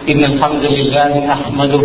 إن الحمد لله نحمده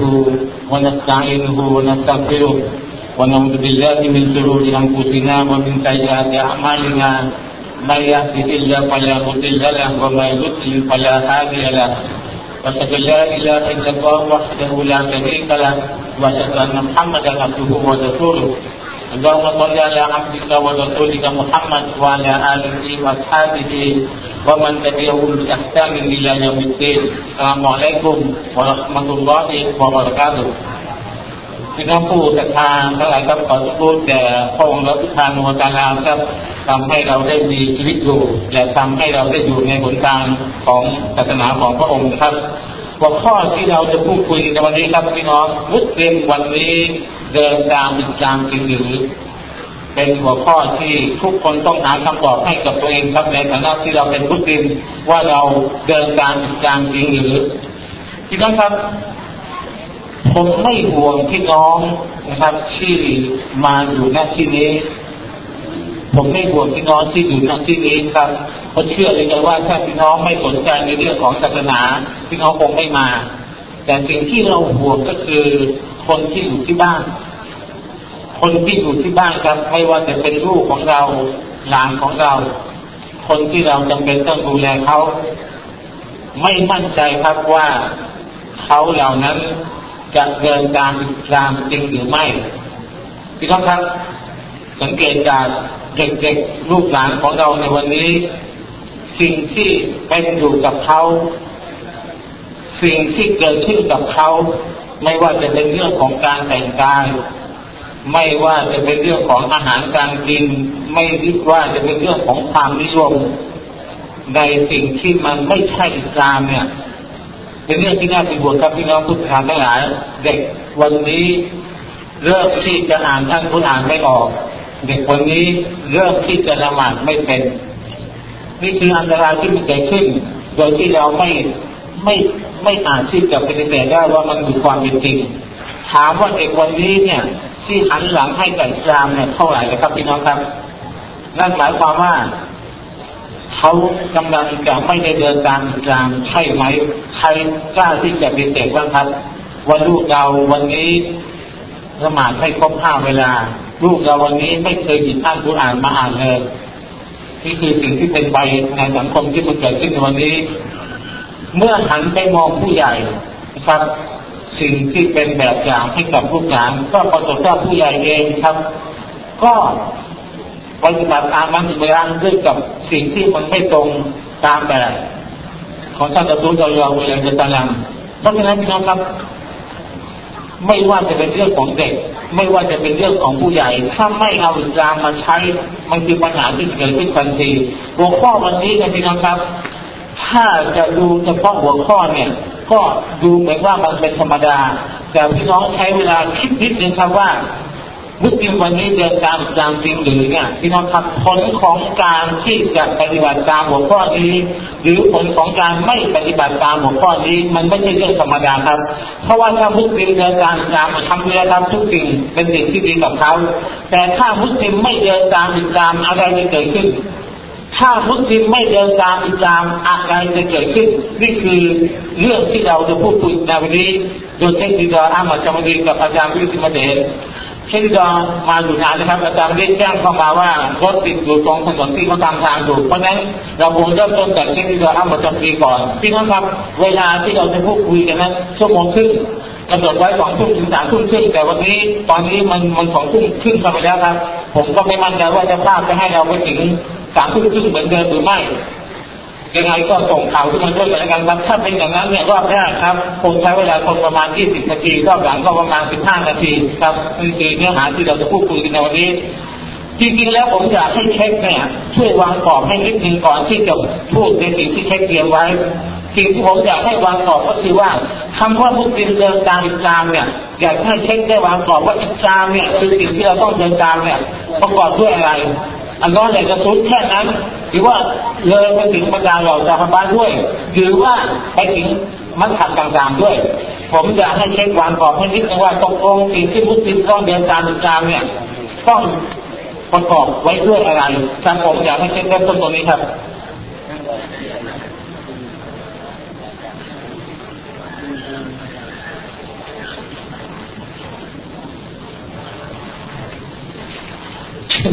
ونستعينه ونستغفره ونعوذ بالله من شرور أنفسنا ومن سيئات أعمالنا من يهده الله فلا مضل له ومن يضلل فلا هادي له وأشهد أن لا إله إلا الله وحده لا شريك له وأشهد أن محمدا عبده ورسوله اللهم صل على عبدك ورسولك محمد وعلى آله وأصحابه ومن تبعهم بإحسان إلى يوم الدين السلام عليكم ورحمة الله وبركاته พี่น้องผู้ศรัทธาทั้งหลายครับขอทูลแด่พระองค์พระผู้ทานวตาลาครับทำให้เราได้มีชีวิตอยู่และทำให้เราได้อยู่ในหนทางของศาสนาของพระองค์ครับหัวข้อที่เราจะพูดคุยในวันนี้ครับพี่น้องมุสลิมวันนี้เดินตามอิสลามจริงหรือเป็นหัวข้อที่ทุกคนต้องหาคำตอบให้กับตัวเองครับในฐานะที่เราเป็นมุสลิมว่าเราเดินตามอิสลามจริงหรือพี่น้องครับผมไม่ห่วงพี่น้องนะครับที่มาอยู่ณที่นี้ผมไม่ห่วงพี่น้องที่อยู่ณที่นี้ครับเพราะเชื่อเลยว่าถ้าพี่น้องไม่สนใจในเรื่องของศาสนาพี่น้องคงไม่มาแต่สิ่งที่เราห่วงก็คือคนที่อยู่ที่บ้านคนที่อยู่ที่บ้านครับไม่ว่าจะเป็นลูกของเราหลานของเราคนที่เราจำเป็นต้องดูแลเขาไม่มั่นใจครับว่าเขาเหล่านั้นจะเดินตามอิสลามจริงหรือไม่พี่น้องครับสังเกตจากเด็กๆลูกหลานของเราในวันนี้สิ่งที่เป็นอยู่กับเขาสิ่งที่เกิดขึ้นกับเขาไม่ว่าจะเป็นเรื่องของการแต่งกายไม่ว่าจะเป็นเรื่องของอาหารการกินไม่ว่าจะเป็นเรื่องของความนิยมในสิ่งที่มันไม่ใช่อิสลามเนี่ยเป็นเรื่องที่น่าเป็นห่วงครับพี่น้องผู้ศรัทธาทั้งหลายเด็กวันนี้เริ่มที่จะอ่านท่านกุรอานไม่ออกเด็กวันนี้เริ่มที่จะละหมาดไม่เป็นนี่คืออันตรายที่มันเกิดขึ้นโดยที่เราไม่อาจที่จะปฏิเสธได้ว่ามันมีความเป็นจริงถามว่าเด็กวันนี้เนี่ยที่หันหลังให้กับอิสลามเนี่ยเท่าไหร่ครับพี่น้องครับนั่นหมายความว่าเขากำลังจะไม่ได้เดินตามอิสลามใช่ไหมใครกล้าที่จะปฏิเสธบ้างครับว่าลูกเราวันนี้ละหมาดไม่ครบ5 เวลาลูกเราวันนี้ไม่เคยหยิบอ่านกุรอานมาอ่านเลยนี่คือสิ่งที่เป็นไปในสังคมที่มันเกิดขึ้นในวันนี้เมื่อหันไปมองผู้ใหญ่นะครับสิ่งที่เป็นแบบอย่างให้กับลูกหลานก็ปรากฏว่าผู้ใหญ่เองครับก็ปฏิบัติตามบางอย่างด้วยกับสิ่งที่มันไม่ตรงตามแบบของท่านอัลลอฮฺจะตรัสเพราะฉะนั้นพี่น้องครับไม่ว่าจะเป็นเรื่องของเด็กไม่ว่าจะเป็นเรื่องของผู้ใหญ่ถ้าไม่เอาอิสลามมาใช้มันคือปัญหาที่เกิดขึ้นทันทีหัวข้อวันนี้นะพี่น้องครับถ้าจะดูเฉพาะหัวข้อเนี่ยก็ดูเหมือนว่ามันเป็นธรรมดาแต่พี่น้องใช้เวลาคิดนิดนึงครับว่ามุสลิมวันนี้เดินตามอิสลามจริงหรือเนี่ยพี่น้องครับผลของการที่จะปฏิบัติตามหัวข้อนี้หรือผลของการไม่ปฏิบัติตามหัวข้อนี้มันไม่ใช่เรื่องธรรมดาครับเพราะว่าถ้ามุสลิมเดินตามอิสลามทำเพื่อทำทุกสิ่งเป็นสิ่งที่ดีกับเขาแต่ถ้ามุสลิมไม่เดินตามอิสลามอะไรจะเกิดขึ้นถ้ามุสลิมไม่เดินตามอิสลามอะไรจะเกิดขึ้นนี่คือเรื่องที่เราจะพูดคุยในวันนี้โดยเช่นที่อามัดจามรีกับอาจารย์วิสิมาเดชเช่นที่มาอยู่นานนะครับอาจารย์ได้แจ้งเข้ามาว่ารถติดอยู่ตรงถนนที่เขาทำทางอยู่เพราะฉะนั้นเราคงเริ่มต้นจากเช่นที่อามัดจามรีก่อนพี่น้องครับเวลาที่เราจะพูดคุยกันนั้นชั่วโมงครึ่งกำหนดไว้2 ทุ่มถึง3 ทุ่มครึ่งแต่วันนี้ตอนนี้มัน2 ทุ่มครึ่งไปแล้วครับผมก็ไม่มั่นใจว่าจะพาจะให้เราไปถึง3 ทุ่มครึ่งเหมือนเดิมหรือไม่ยังไงก็ส่งข่าวขึ้นมาด้วยกันครับถ้าเป็นอย่างนั้นเนี่ยรอบแรกครับคงใช้เวลาคนประมาณ20 นาทีรอบหลังก็ประมาณ15 นาทีครับนี่คือเนื้อหาที่เราจะพูดคุยกันในวันนี้จริงๆแล้วผมอยากให้เช็คเนี่ยช่วยวางกรอบให้นิดนึงก่อนที่จะพูดในสิ่งที่เช็คเตรียมไว้สิ่งที่ผมอยากให้วางกรอบก็คือว่าคำว่ามุสลิมเดินตามอิสลามเนี่ยอยากให้เช็คได้วางกรอบว่าอิสลามเนี่ยคือสิ่งที่เราต้องเดินตามเนี่ยประกอบด้วยอะไรอัลลอฮฺอยากจะซุ้แค่นั้นหรือว่าเลยไปถึงบรรดาเราจะทำบ้านด้วยหรือว่าไปถึงมัธยมต่างๆด้วยผมอยากให้เช็ควางกรอบให้นิดนึงว่าตกลงสิ่งที่มุสลิมต้องเดินตามอิสลามเนี่ยต้องประกอบไว้ด้วยอะไรครับผมอยากให้เช็คเริ่มต้นตรงนี้ครับ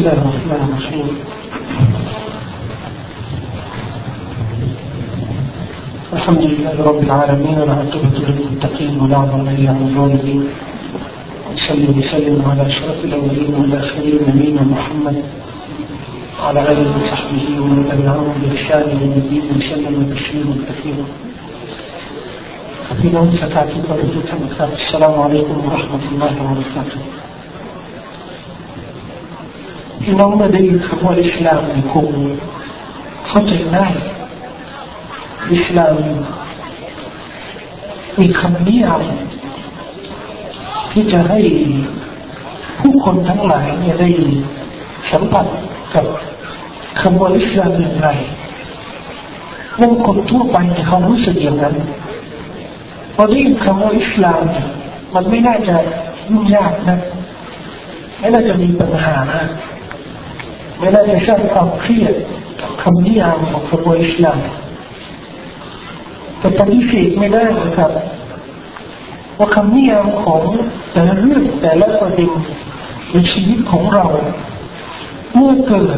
الله الرحمن الرحيم الحمد لله رب العالمين والعاقبة للمتقين ولا عدوان إلا على الظالمين وصلي وسلم على أشرف الأولين والآخرين نبينا محمد وعلى آله وصحبه ومن تبعهم بإحسان إلى الدين وسلم تسليما كثيراพี่น้องศรัทธาทุกคนทุกท่านครับอัสสลามุอะลัยกุมวะเราะห์มะตุลลอฮิวะบะเราะกาตุฮ์พี่น้องมาได้ยินคำว่าอิสลามคงเข้าใจง่ายอิสลามมีคำนิยามที่จะให้ผู้คนทั้งหลายเนี่ยได้สัมผัสกับคำว่าอิสลามอย่างไรบางคนทั่วไปเนี่ยเขารู้สึกอย่างนั้นพอได้ยินคำว่าอิสลามมันไม่น่าจะยุ่งยากนะไม่น่าจะมีปัญหาไม่น่าจะสร้างความเครียดกับคำนิยามของคำว่าอิสลามแต่ปฏิเสธไม่ได้นะครับว่าคำนิยามของแต่ละเรื่องแต่ละประเด็นในชีวิตของเราเมื่อเกิด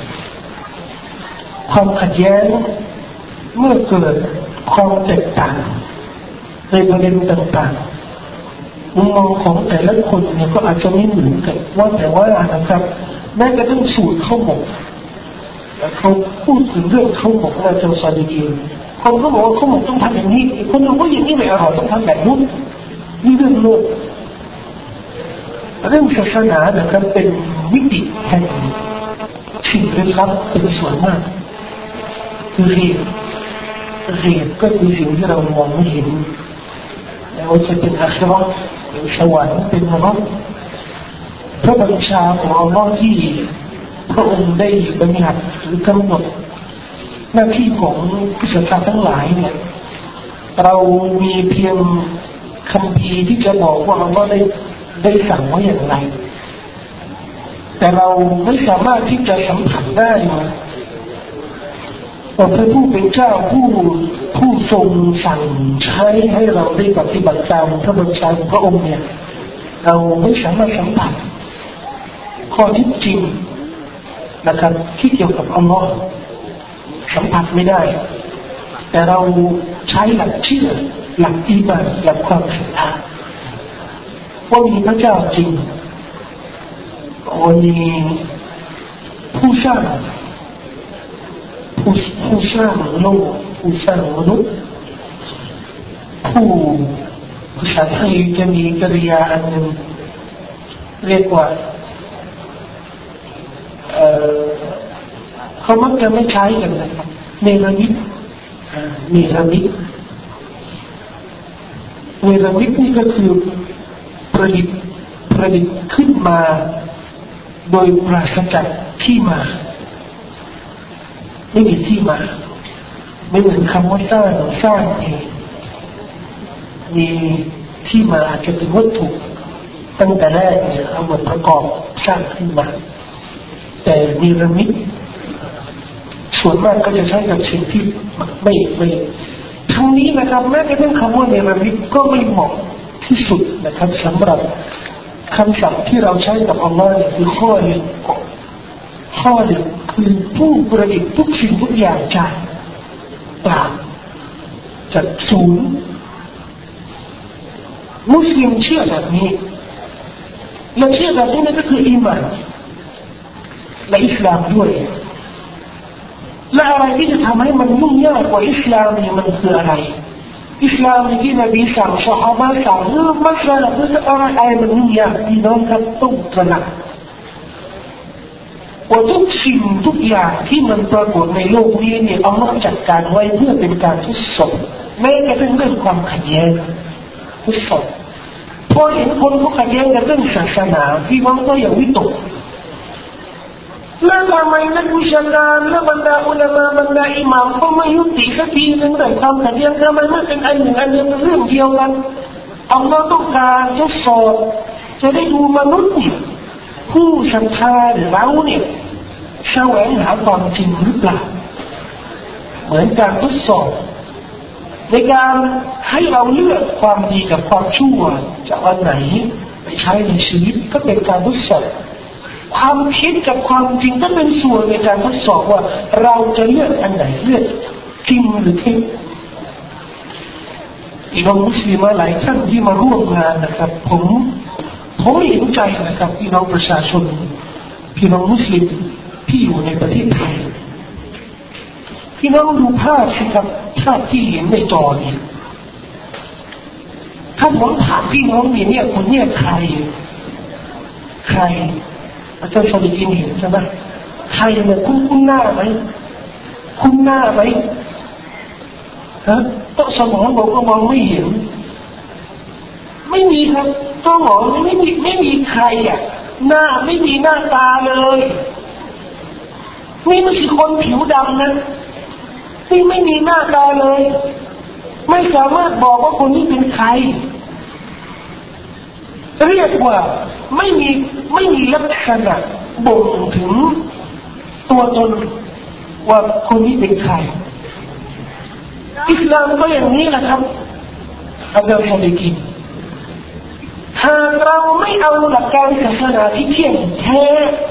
ความขัดแย้งเมื่อเกิดความแตกต่างในประเด็นต่างๆมุมมองของแต่ละคนเนี่ยก็อาจจะไม่เหมือนกันว่าแต่ว่านะครับแม้กระทั่งสูตรข้าวหมกเขาพูดถึงเรื่องข้าวหมกว่าจะซาดีกินคนก็บอกว่าข้าวหมกต้องทำอย่างนี้คนบอกว่าอย่างนี้ไม่อร่อยต้องทำแบบนู้นนี่เรื่องโลกเรื่องศาสนานะครับเป็นมิติแห่งสิ่งลึกลับเป็นส่วนมากคือเหตุก็คือสิ่งที่เรามองไม่เห็นแล้วจะเป็นอาคิเราะห์เป็นสวรรค์เป็นนรกพระบัญชาของอัลเลาะห์ที่พระองค์ได้บัญญัติหรือกำหนดหน้าที่ของผู้ศรัทธาทั้งหลายเนี่ยเรามีเพียงคำพีที่จะบอกว่าอัลเลาะห์ได้สั่งไว้อย่างไรแต่เราไม่สามารถที่จะสัมผัสได้ว่าพระผู้เป็นเจ้าผู้ทรงสั่งใช้ให้เราได้ปฏิบัติตามพระบัญชาของพระองค์เนี่ยเราไม่สามารถสัมผัสข้อเท็จจริงนะครับที่เกี่ยวกับอัลลอฮ์สัมผัสไม่ได้แต่เราใช้หลักเชื่อหลักอีหม่านหลักความศรัทธาว่ามีพระเจ้าจริงว่ามีผู้สร้างโลกผู้สร้างมนุษย์ผู้ภาษาไทยจะมีกริยาอันหนึ่งเรียกว่าเขามักจะไม่ใช้กันนะครับเนรมิตนี่ก็คือประดิษฐ์ขึ้นมาโดยปราศจากที่มาไม่มีที่มาไม่เหมือนคำว่าสร้างเองมีที่มาอาจจะเป็นวัตถุตั้งแต่แรกเนี่ยเอามาประกอบสร้างขึ้นมาแต่นิรมิตส่วนมากก็จะใช้กับสิ่งที่ไม่ทั้งนี้นะครับแม้กระทั่งคำว่านิรมิตก็ไม่เหมาะที่สุดนะครับสำหรับคำศัพท์ที่เราใช้กับอัลลอฮ์เนี่ยคือข้อหนึ่งคือผู้ประดิษฐ์ทุกสิ่งทุกอย่างจากเปล่าจากศูนย์มุสลิมเชื่อแบบนี้และเชื่อแบบนี้นั่นก็คืออีหม่านและอิสลามด้วยและอะไรที่จะทำให้มันยุ่งยากกว่าอิสลามเนี่ยมันคืออะไรอิสลามที่นบีสั่งซอฮาบะห์สั่งมัสละหรืออะไรมันยุ่งยากพี่น้องครับต้องตระหนักว่าทุกสิ่งทุกอย่างที่มันปรากฏในโลกนี้เนี่ยอัลเลาะห์จัดการไว้เพื่อเป็นการทดสอบแม้กระทั่งเรื่องความขัดแย้งทดสอบพอเห็นคนเขาขัดแย้งกันเรื่องศาสนาพี่น้องก็อย่าวิตกแล้วทำไมนักวิชาการและบรรดาอุลามะบรรดาอิหม่ามก็ไม่ยุติสักทีนึงเรื่องความขัดแย้งทำไมไม่เป็นอันหนึ่งอันเดียวกันเรื่องเดียวกันอัลเลาะห์ต้องการทดสอบจะได้ดูมนุษย์เนี่ยผู้ศรัทธาหรือเราเนี่ยแสวงหาความจริงหรือเปล่าเหมือนการทดสอบในการให้เราเลือกความดีกับความชั่วจะเอาไหนไปใช้ในชีวิตก็เป็นการทดสอบความคิดกับความจริงก็เป็นส่วนในการทดสอบว่าเราจะเลือกอันไหนเลือกจริงหรือเท็จพี่น้องมุสลิมหลายท่านที่มาร่วมงานนะครับผมเห็นใจนะครับพี่น้องประชาชนพี่น้องมุสลิมที่อยู่ในประเทศไทยพี่น้องดูภาพสิครับภาพที่เห็นในจอเนี่ยถ้าผมถามพี่น้องเนี่ยคนเนี่ยใครอาจารย์สลิดเห็นใช่ไหมใครเนี่ยคุ้นหน้าไหมฮะต้องสมองบอกก็มองไม่เห็นไม่มีครับต้องมองไม่มีใครอ่ะหน้าไม่มีหน้าตาเลยนี่ไม่ใช่คนผิวดำนะที่ไม่มีหน้าตาเลยไม่สามารถบอกว่าคนนี้เป็นใครเรียกว่าไม่มีลักษณะบ่งถึงตัวตนว่าคนนี้เป็นใครอิสลามก็อย่างนี้แหละครับอาจารย์ฮะดิกินหากเราไม่เอาหลักการศาสนาที่เที่ยงแท้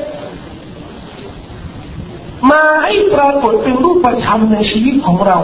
มาให้ปรากฏเป็นรูปธรรมในชีวิตของเรา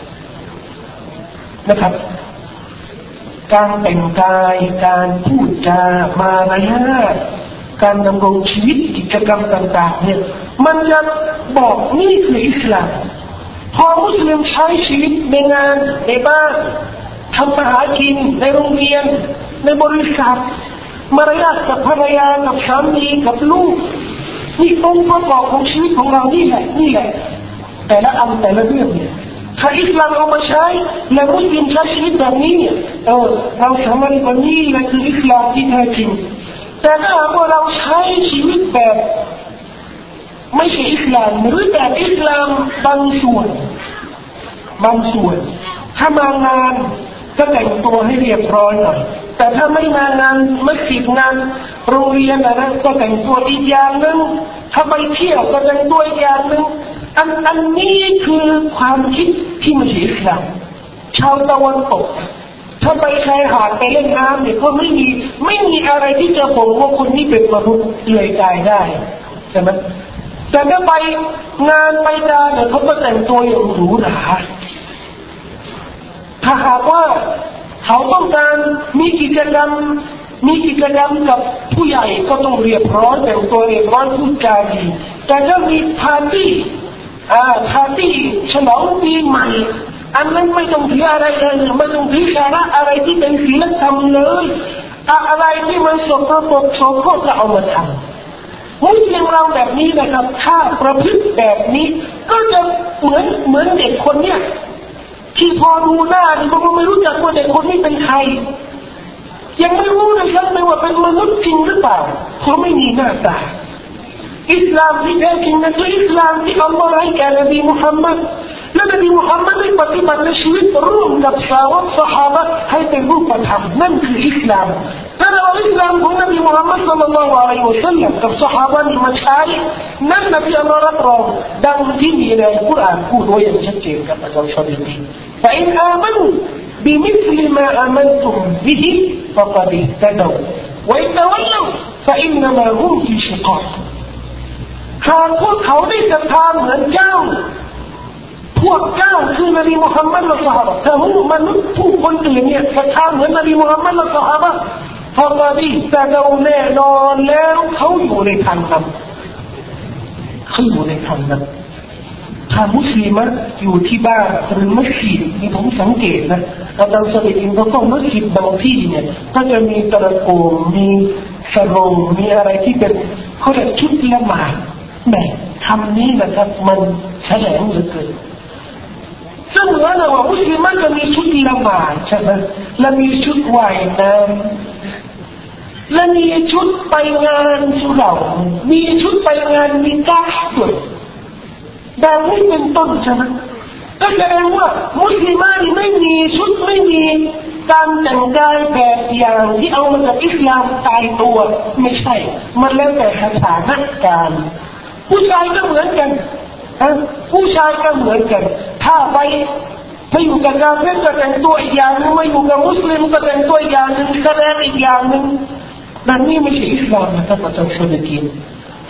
นะครับการแต่งกายการพูดจามารยาทการดำรงชีวิตกิจกรรมต่างๆเนี่ยมันจะบอกนี่คืออิสลามพอมุสลิมใช้ชีวิตในงานในบ้านทำมาหากินในโรงเรียนในบริษัทมารยาทกับภรรยากับสามีกับลูกนี่องค์ประกอบของชีวิตของเรานี่แหละแต่ละอันแต่ละเรื่องเนี่ยถ้าอิสลามเอามาใช้และมุสลิมใช้ชีวิตแบบนี้เราสามารถว่านี่แหละคืออิสลามที่แท้จริงแต่ถ้าเราใช้ชีวิตแบบไม่ใช่อิสลามหรือแบบอิสลามบางส่วนถ้ามางานก็แต่งตัวให้เรียบร้อยหน่อยแต่ถ้าไม่มางานมัสยิดงานโรงเรียนนะก็แต่งตัวอีกอย่างนึงถ้าไปเที่ยวก็แต่งตัวอีกอย่างนึงอันนี้คือความคิดที่ไม่ใช่อิสลามชาวตะวันตกถ้าไปชายหาดไปเล่นน้ำเนี่ยก็ไม่มีอะไรที่จะบอกว่าคนนี้เป็นมนุษย์เลื่อยกายได้ใช่ไหมแต่ถ้าไปงานไปการเนี่ยเขาก็แต่งตัวอย่างหรูหราถ้าหากว่าเขาต้องการมีกิจกรรมกับผู้ใหญ่ก็ต้องเรียบร้อยแต่งตัวเรียบร้อยพูดจาดีแต่ถ้ามีปาร์ตี้ฉลองปีใหม่อันนั้นไม่ต้องถืออะไรเลยไม่ต้องถือสาระอะไรที่เป็นศีลธรรมเลยอะไรที่มันสกปรกโสโครกก็เอามาทำมุสลิมเราแบบนี้นะครับถ้าประพฤติแบบนี้ก็จะเหมือนเด็กคนเนี้ยที่พอดูหน้านี่ก็ไม่รู้จักว่าเด็กคนนี้เป็นใครยังไม่รู้นะครับไม่ว่าเป็นมนุษย์จริงหรือเปล่าเพราะไม่มีหน้าตาอิสลามที่แท้จริงนั้นคืออิสลามที่อัลลอฮ์ให้แก่นบีมุฮัมมัดและนบีมุฮัมมัดได้ปฏิบัติในชีวิตร่วมกับสาวกซอฮาบะห์ให้เป็นรูปธรรมนั่นคืออิสลามถ้าเราอิสลามของนบีมุฮัมมัดศ็อลลัลลอฮุอะลัยฮิวะซัลลัมกับซอฮาบะห์นี่มาใช้นั่นนบีอัลลอฮ์รับรองดังที่มีในกุรอานพูดไว้อย่างชัดเจนกับอาจารย์ชอดีดีفإن آمنوا بمثل ما آمنتم به فقد اهتدوا وإن تولوا فإنما هم في شقاق หากพวกเขาได้ศรัทธาเหมือนเจ้าพวกเจ้าคือนบีมุฮัมมัดและซอฮาบะห์แต่มนุษย์ผู้คนอื่นเนี่ยศรัทธาเหมือนนบีมุฮัมมัดและซอฮาบะห์พอมาดีแต่เราแน่นอนแล้วเขาอยู่ในทางนั้นถ้ามุสลิมอยู่ที่บ้านหรือมัสยิดนี่ผมสังเกตนะอาจารย์สลิดก็ต้องมัสยิดบางที่เนี่ยก็จะมีตะโกนมีสโรงมีอะไรที่เป็นเขาเรียกชุดละหมาดแหมคำนี้นะครับมันแฉลงเหลือเกินซึ่งเหมือนว่ามุสลิมจะมีชุดละหมาดใช่ไหมและมีชุดว่ายน้ำและมีชุดไปงานสุเหร่ามีชุดไปงานนิกาห์ด้วยแบบนี้เป็นต้นใช่ไหมก็แสดงว่ามุสลิมไม่มีชุดไม่มีการแต่งกายแบบอย่างที่เอามาจากอิสลามตายตัวไม่ใช่มันแล้วแต่สถานการณ์ผู้ชายก็เหมือนกันผู้ชายก็เหมือนกันถ้าไปอยู่กับกาเฟรก็แต่งตัวอีกอย่างนึงไม่อยู่กับมุสลิมก็แต่งตัวอีกอย่างนึงแสดงอีกอย่างนึงนั่นนี่ไม่ใช่อิสลามนะครับอาจารย์ชลกิน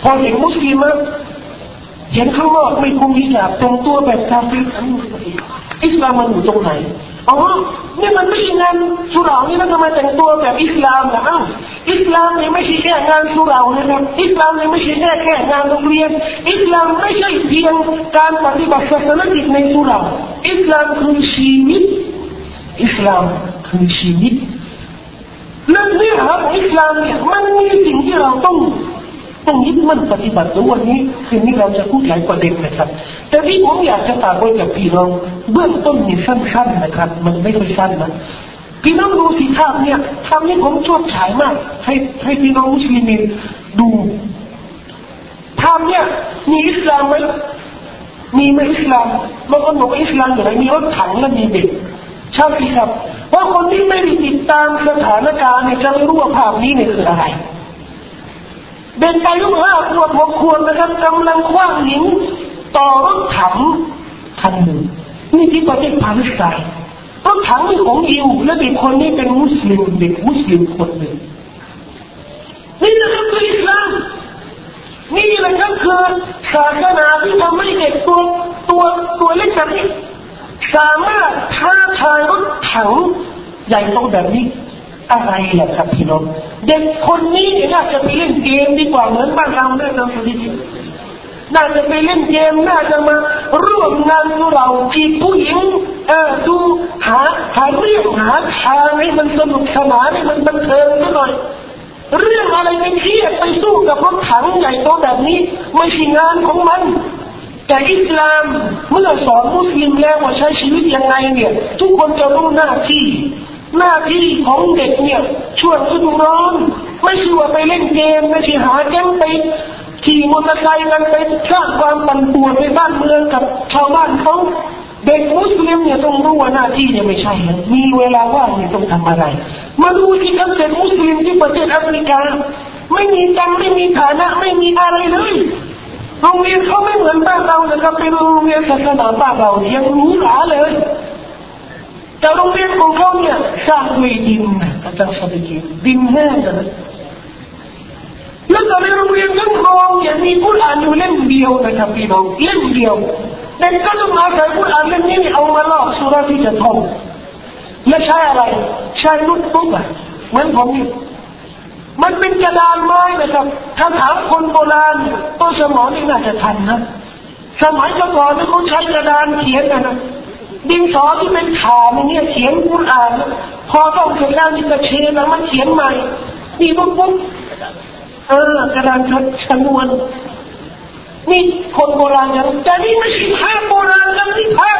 พอเห็นมุสลิมเห็นข้างนอกไม่คุมฮิญาบแต่งตัวแบบกาเฟรอิสลามมันอยู่ตรงไหนอ๋อนี่มันไม่ใช่งานสุเหร่านี่แล้วทำไมแต่งตัวแบบอิสลามล่ะอิสลามนี่ไม่ใช่แค่งานสุเหร่านะครับอิสลามนี่ไม่ใช่แค่งานโรงเรียนอิสลามไม่ใช่เพียงการปฏิบัติศาสนกิจในสุเหร่าอิสลามคือชีวิตอิสลามคือชีวิตและเนื้อหาของอิสลามเนี่ยมันมีสิ่งที่เราต้องยึดมั่นปฏิบัติด้วยวันนี้คืนนี้เราจะพูดหลายประเด็นนะครับแต่ที่ผมอยากจะฝากไว้กับพี่น้องเบื้องต้นนี่สั้นๆนะครับมันไม่ค่อยสั้นนะพี่น้องดูสิภาพเนี่ยภาพนี้ผมชอบฉายมากให้พี่น้องมุสลิมดูภาพเนี่ยมีอิสลามไหมมีไหมอิสลามบางคนบอกอิสลามอย่างไรมีรถถังและมีเด็กใช่ไหมครับเพราะคนที่ไม่ได้ติดตามสถานการณ์เนี่ยจะไม่รู้ว่าภาพนี้เนี่ยคืออะไรเด็กอายุ5 ขวบ 6 ขวบนะครับกำลังคว้างหินต่อรถถังคันหนึ่งนี่ที่ประเทศปาเลสไตน์รถถังเป็นของยิวและเด็กคนนี้เป็นมุสลิมเด็กมุสลิมคนหนึ่งนี่นะครับคืออิสลามนี่แหละครับคือศาสนาที่ทำให้เด็กตัวเล็กแบบนี้สามารถท้าทายรถถังใหญ่โตแบบนี้อะไรล่ะครับพี่น้องเด็กคนนี้เนี่ยน่าจะไปเล่นเกมดีกว่าเหมือนบ้านเราแน่นอนทีน่าจะไปเล่นเกมน่าจะมาร่วมงานเราจีบผู้หญิงดูหาเรื่องหาทางให้มันสนุกสนานให้มันบันเทิงซะหน่อยเรื่องอะไรเป็นเครียดไปสู้กับรถถังใหญ่โตแบบนี้ไม่ใช่งานของมันแต่อิสลามเมื่อสอนมุสลิมแล้วว่าใช้ชีวิตยังไงเนี่ยทุกคนจะรู้หน้าที่ของเด็กเนี่ยช่วงฤดูร้อนไม่ใช่ว่าไปเล่นเกมไม่ใช่หาแก๊งไปขี่มอเตอร์ไซค์กันไปสร้างความปั่นป่วนในบ้านเมืองกับชาวบ้านเขาเด็กมุสลิมเนี่ยต้องรู้ว่าหน้าที่เนี่ยไม่ใช่มีเวลาว่างเนี่ยต้องทำอะไรมาดูที่ครับเด็กมุสลิมที่ประเทศแอฟริกาไม่มีตังค์ไม่มีฐานะไม่มีอะไรเลยโรงเรียนเขาไม่เหมือนบ้านเรานะครับเป็นโรงเรียนศาสนาบ้านเรายังหรูหราเลยแต่โรงเรียนของเขาเนี่ยสร้างด้วยดินอาจารย์สอนดินแห้งนะแล้วในโรงเรียนทั้งโรงเนี่ยมีกุรอานอยู่เล่มเดียวนะครับพี่น้องเล่มเดียวแต่ก็ต้องอาศัยกุรอานเล่มนี้เอามาลอกสุราที่จะท่องและใช้อะไรใช้โน้ตบุ๊กเหมือนผมนี่มันเป็นกระดานไม้นะครับถ้าถามคนโบราณต้นสมองนี่น่าจะทันนะสมัยก่อนที่เขาใช้กระดานเขียนนะดินสอที่เป็นขาเนี่ยเขียนกุรอานพอต้องเสร็จแล้วนี่ก็เชนแล้วมันเขียนใหม่นี่โน้ตบุ๊กกระดานชนวนนี่คนโบราณอย่างแต่นี่ไม่ใช่ภาพโบราณแล้วนี่ภาพ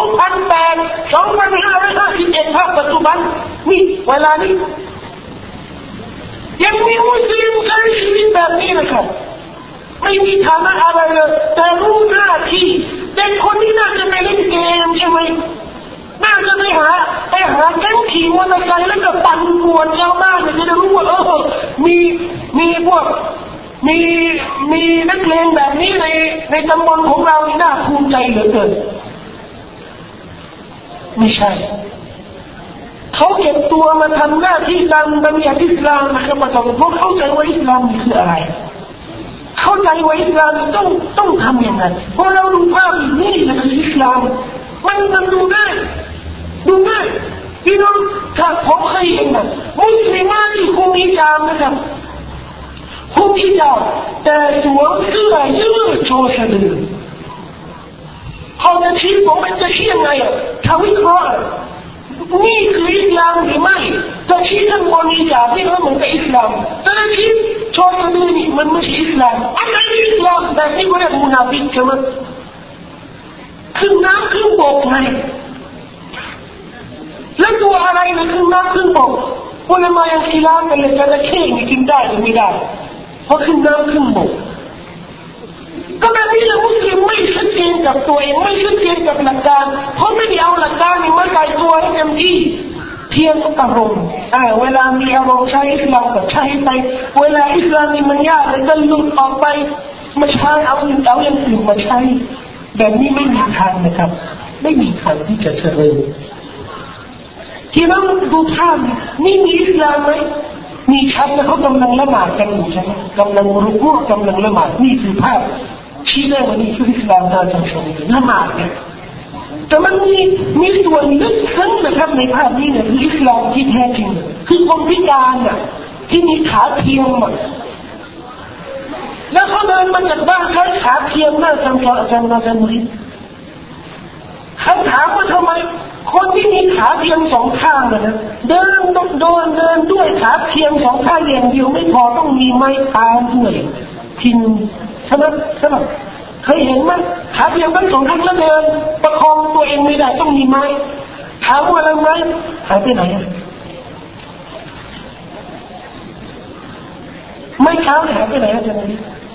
2008 2551ภาพปัจจุบันนี่เวลานี้ยังมีมุสลิมใช้ชีวิตแบบนี้นะครับไม่มีฐานะอะไรเลยแต่รู้หน้าที่เด็กคนนี้น่าจะไปเล่นเกมใช่ไหมน่าจะไปหาแก๊งขี่มอเตอร์ไซค์แล้วก็ปั่นป่วนชาวบ้านจะได้รู้ว่ามีพวกมีนักเลงแบบนี้ในตำบลของเราน่าภูมิใจเหลือเกินไม่ใช่เขาเก็บตัวมาทำหน้าที่ตามบัญญัติอิสลามนะครับมาต้องพวกเข้าใจว่าอิสลามคืออะไรเข้าใจว่าอิสลามต้องทำอย่างไรเพราะเราดูภาพนี่นะคืออิสลามมันดูง่ายพี่น้องถ้าผมเคยเห็นนะมุสลิมที่คุมฮิญาบนะครับคุมฮิญาบแต่สวมเสื้อยืดโชว์สะดือเขาจะชี้ผมเป็นจะชี้ยังไงถ้าวิเคราะห์นี่คืออิสลามหรือไม่จะชี้ทั้งบนฮิญาบนี่ก็เหมือนกับอิสลามแต่ถ้าชี้โชว์สะดือนี่มันไม่ใช่อิสลามอะไรอิสลามแบบนี้ก็เรียกมุนาฟิกใช่ไหมขึ้นน้ำขึ้นบกไงแล้วตัวอะไรนะขึ้นน้ำขึ้นบกพลไม้ยังกีฬาเป็นเลยจะเข่งกินได้หรือไม่ได้เพราะขึ้นน้ำขึ้นบกก็แบบนี้เรามุสลิมไม่ชัดเจนกับตัวเองไม่ชัดเจนกับหลักการเพราะไม่ได้เอาหลักการนี้มาใส่ตัวให้เต็มที่เพียงอารมณ์เวลามีอารมณ์ใช้อิสลามก็ใช้ไปเวลาอิสลามนี่มันยากเลยก็หลุดออกไปมาใช้เอาอย่างอื่นมาใช้แบบนี้ไม่มีทางนะครับไม่มีทางที่จะเจริญที่เราดูภาพนี่มีอิสลามไหมมีชัดแล้วเขากำลังละหมาดกันอยู่ใช่ไหมกำลังรุกูกำลังละหมาดนี่คือภาพชี้ได้ว่านี่คืออิสลามตามทางชนละหมาดเนี่ยแต่มันมีส่วนลึกซึ้งนะครับในภาพนี้เนี่ยคืออิสลามที่แท้จริงคือคนพิการน่ะที่มีขาเทียมแล้วเขาเดินมาจากบ้านใช้ขาเทียมน่าจะมุริคำถามว่าทำไมคนที่มีขาเทียมสองข้างนะเดินด้วยขาเทียมสองข้างอย่างเดียวไม่พอต้องมีไม้เท้าด้วยทินใช่ไหมเคยเห็นไหมขาเทียมทั้งสองข้างแล้วเดินประคองตัวเองไม่ได้ต้องมีไม้ถามว่าอะไรไหมหายไปไหนไม่เท้าหายไปไหนอาจารย์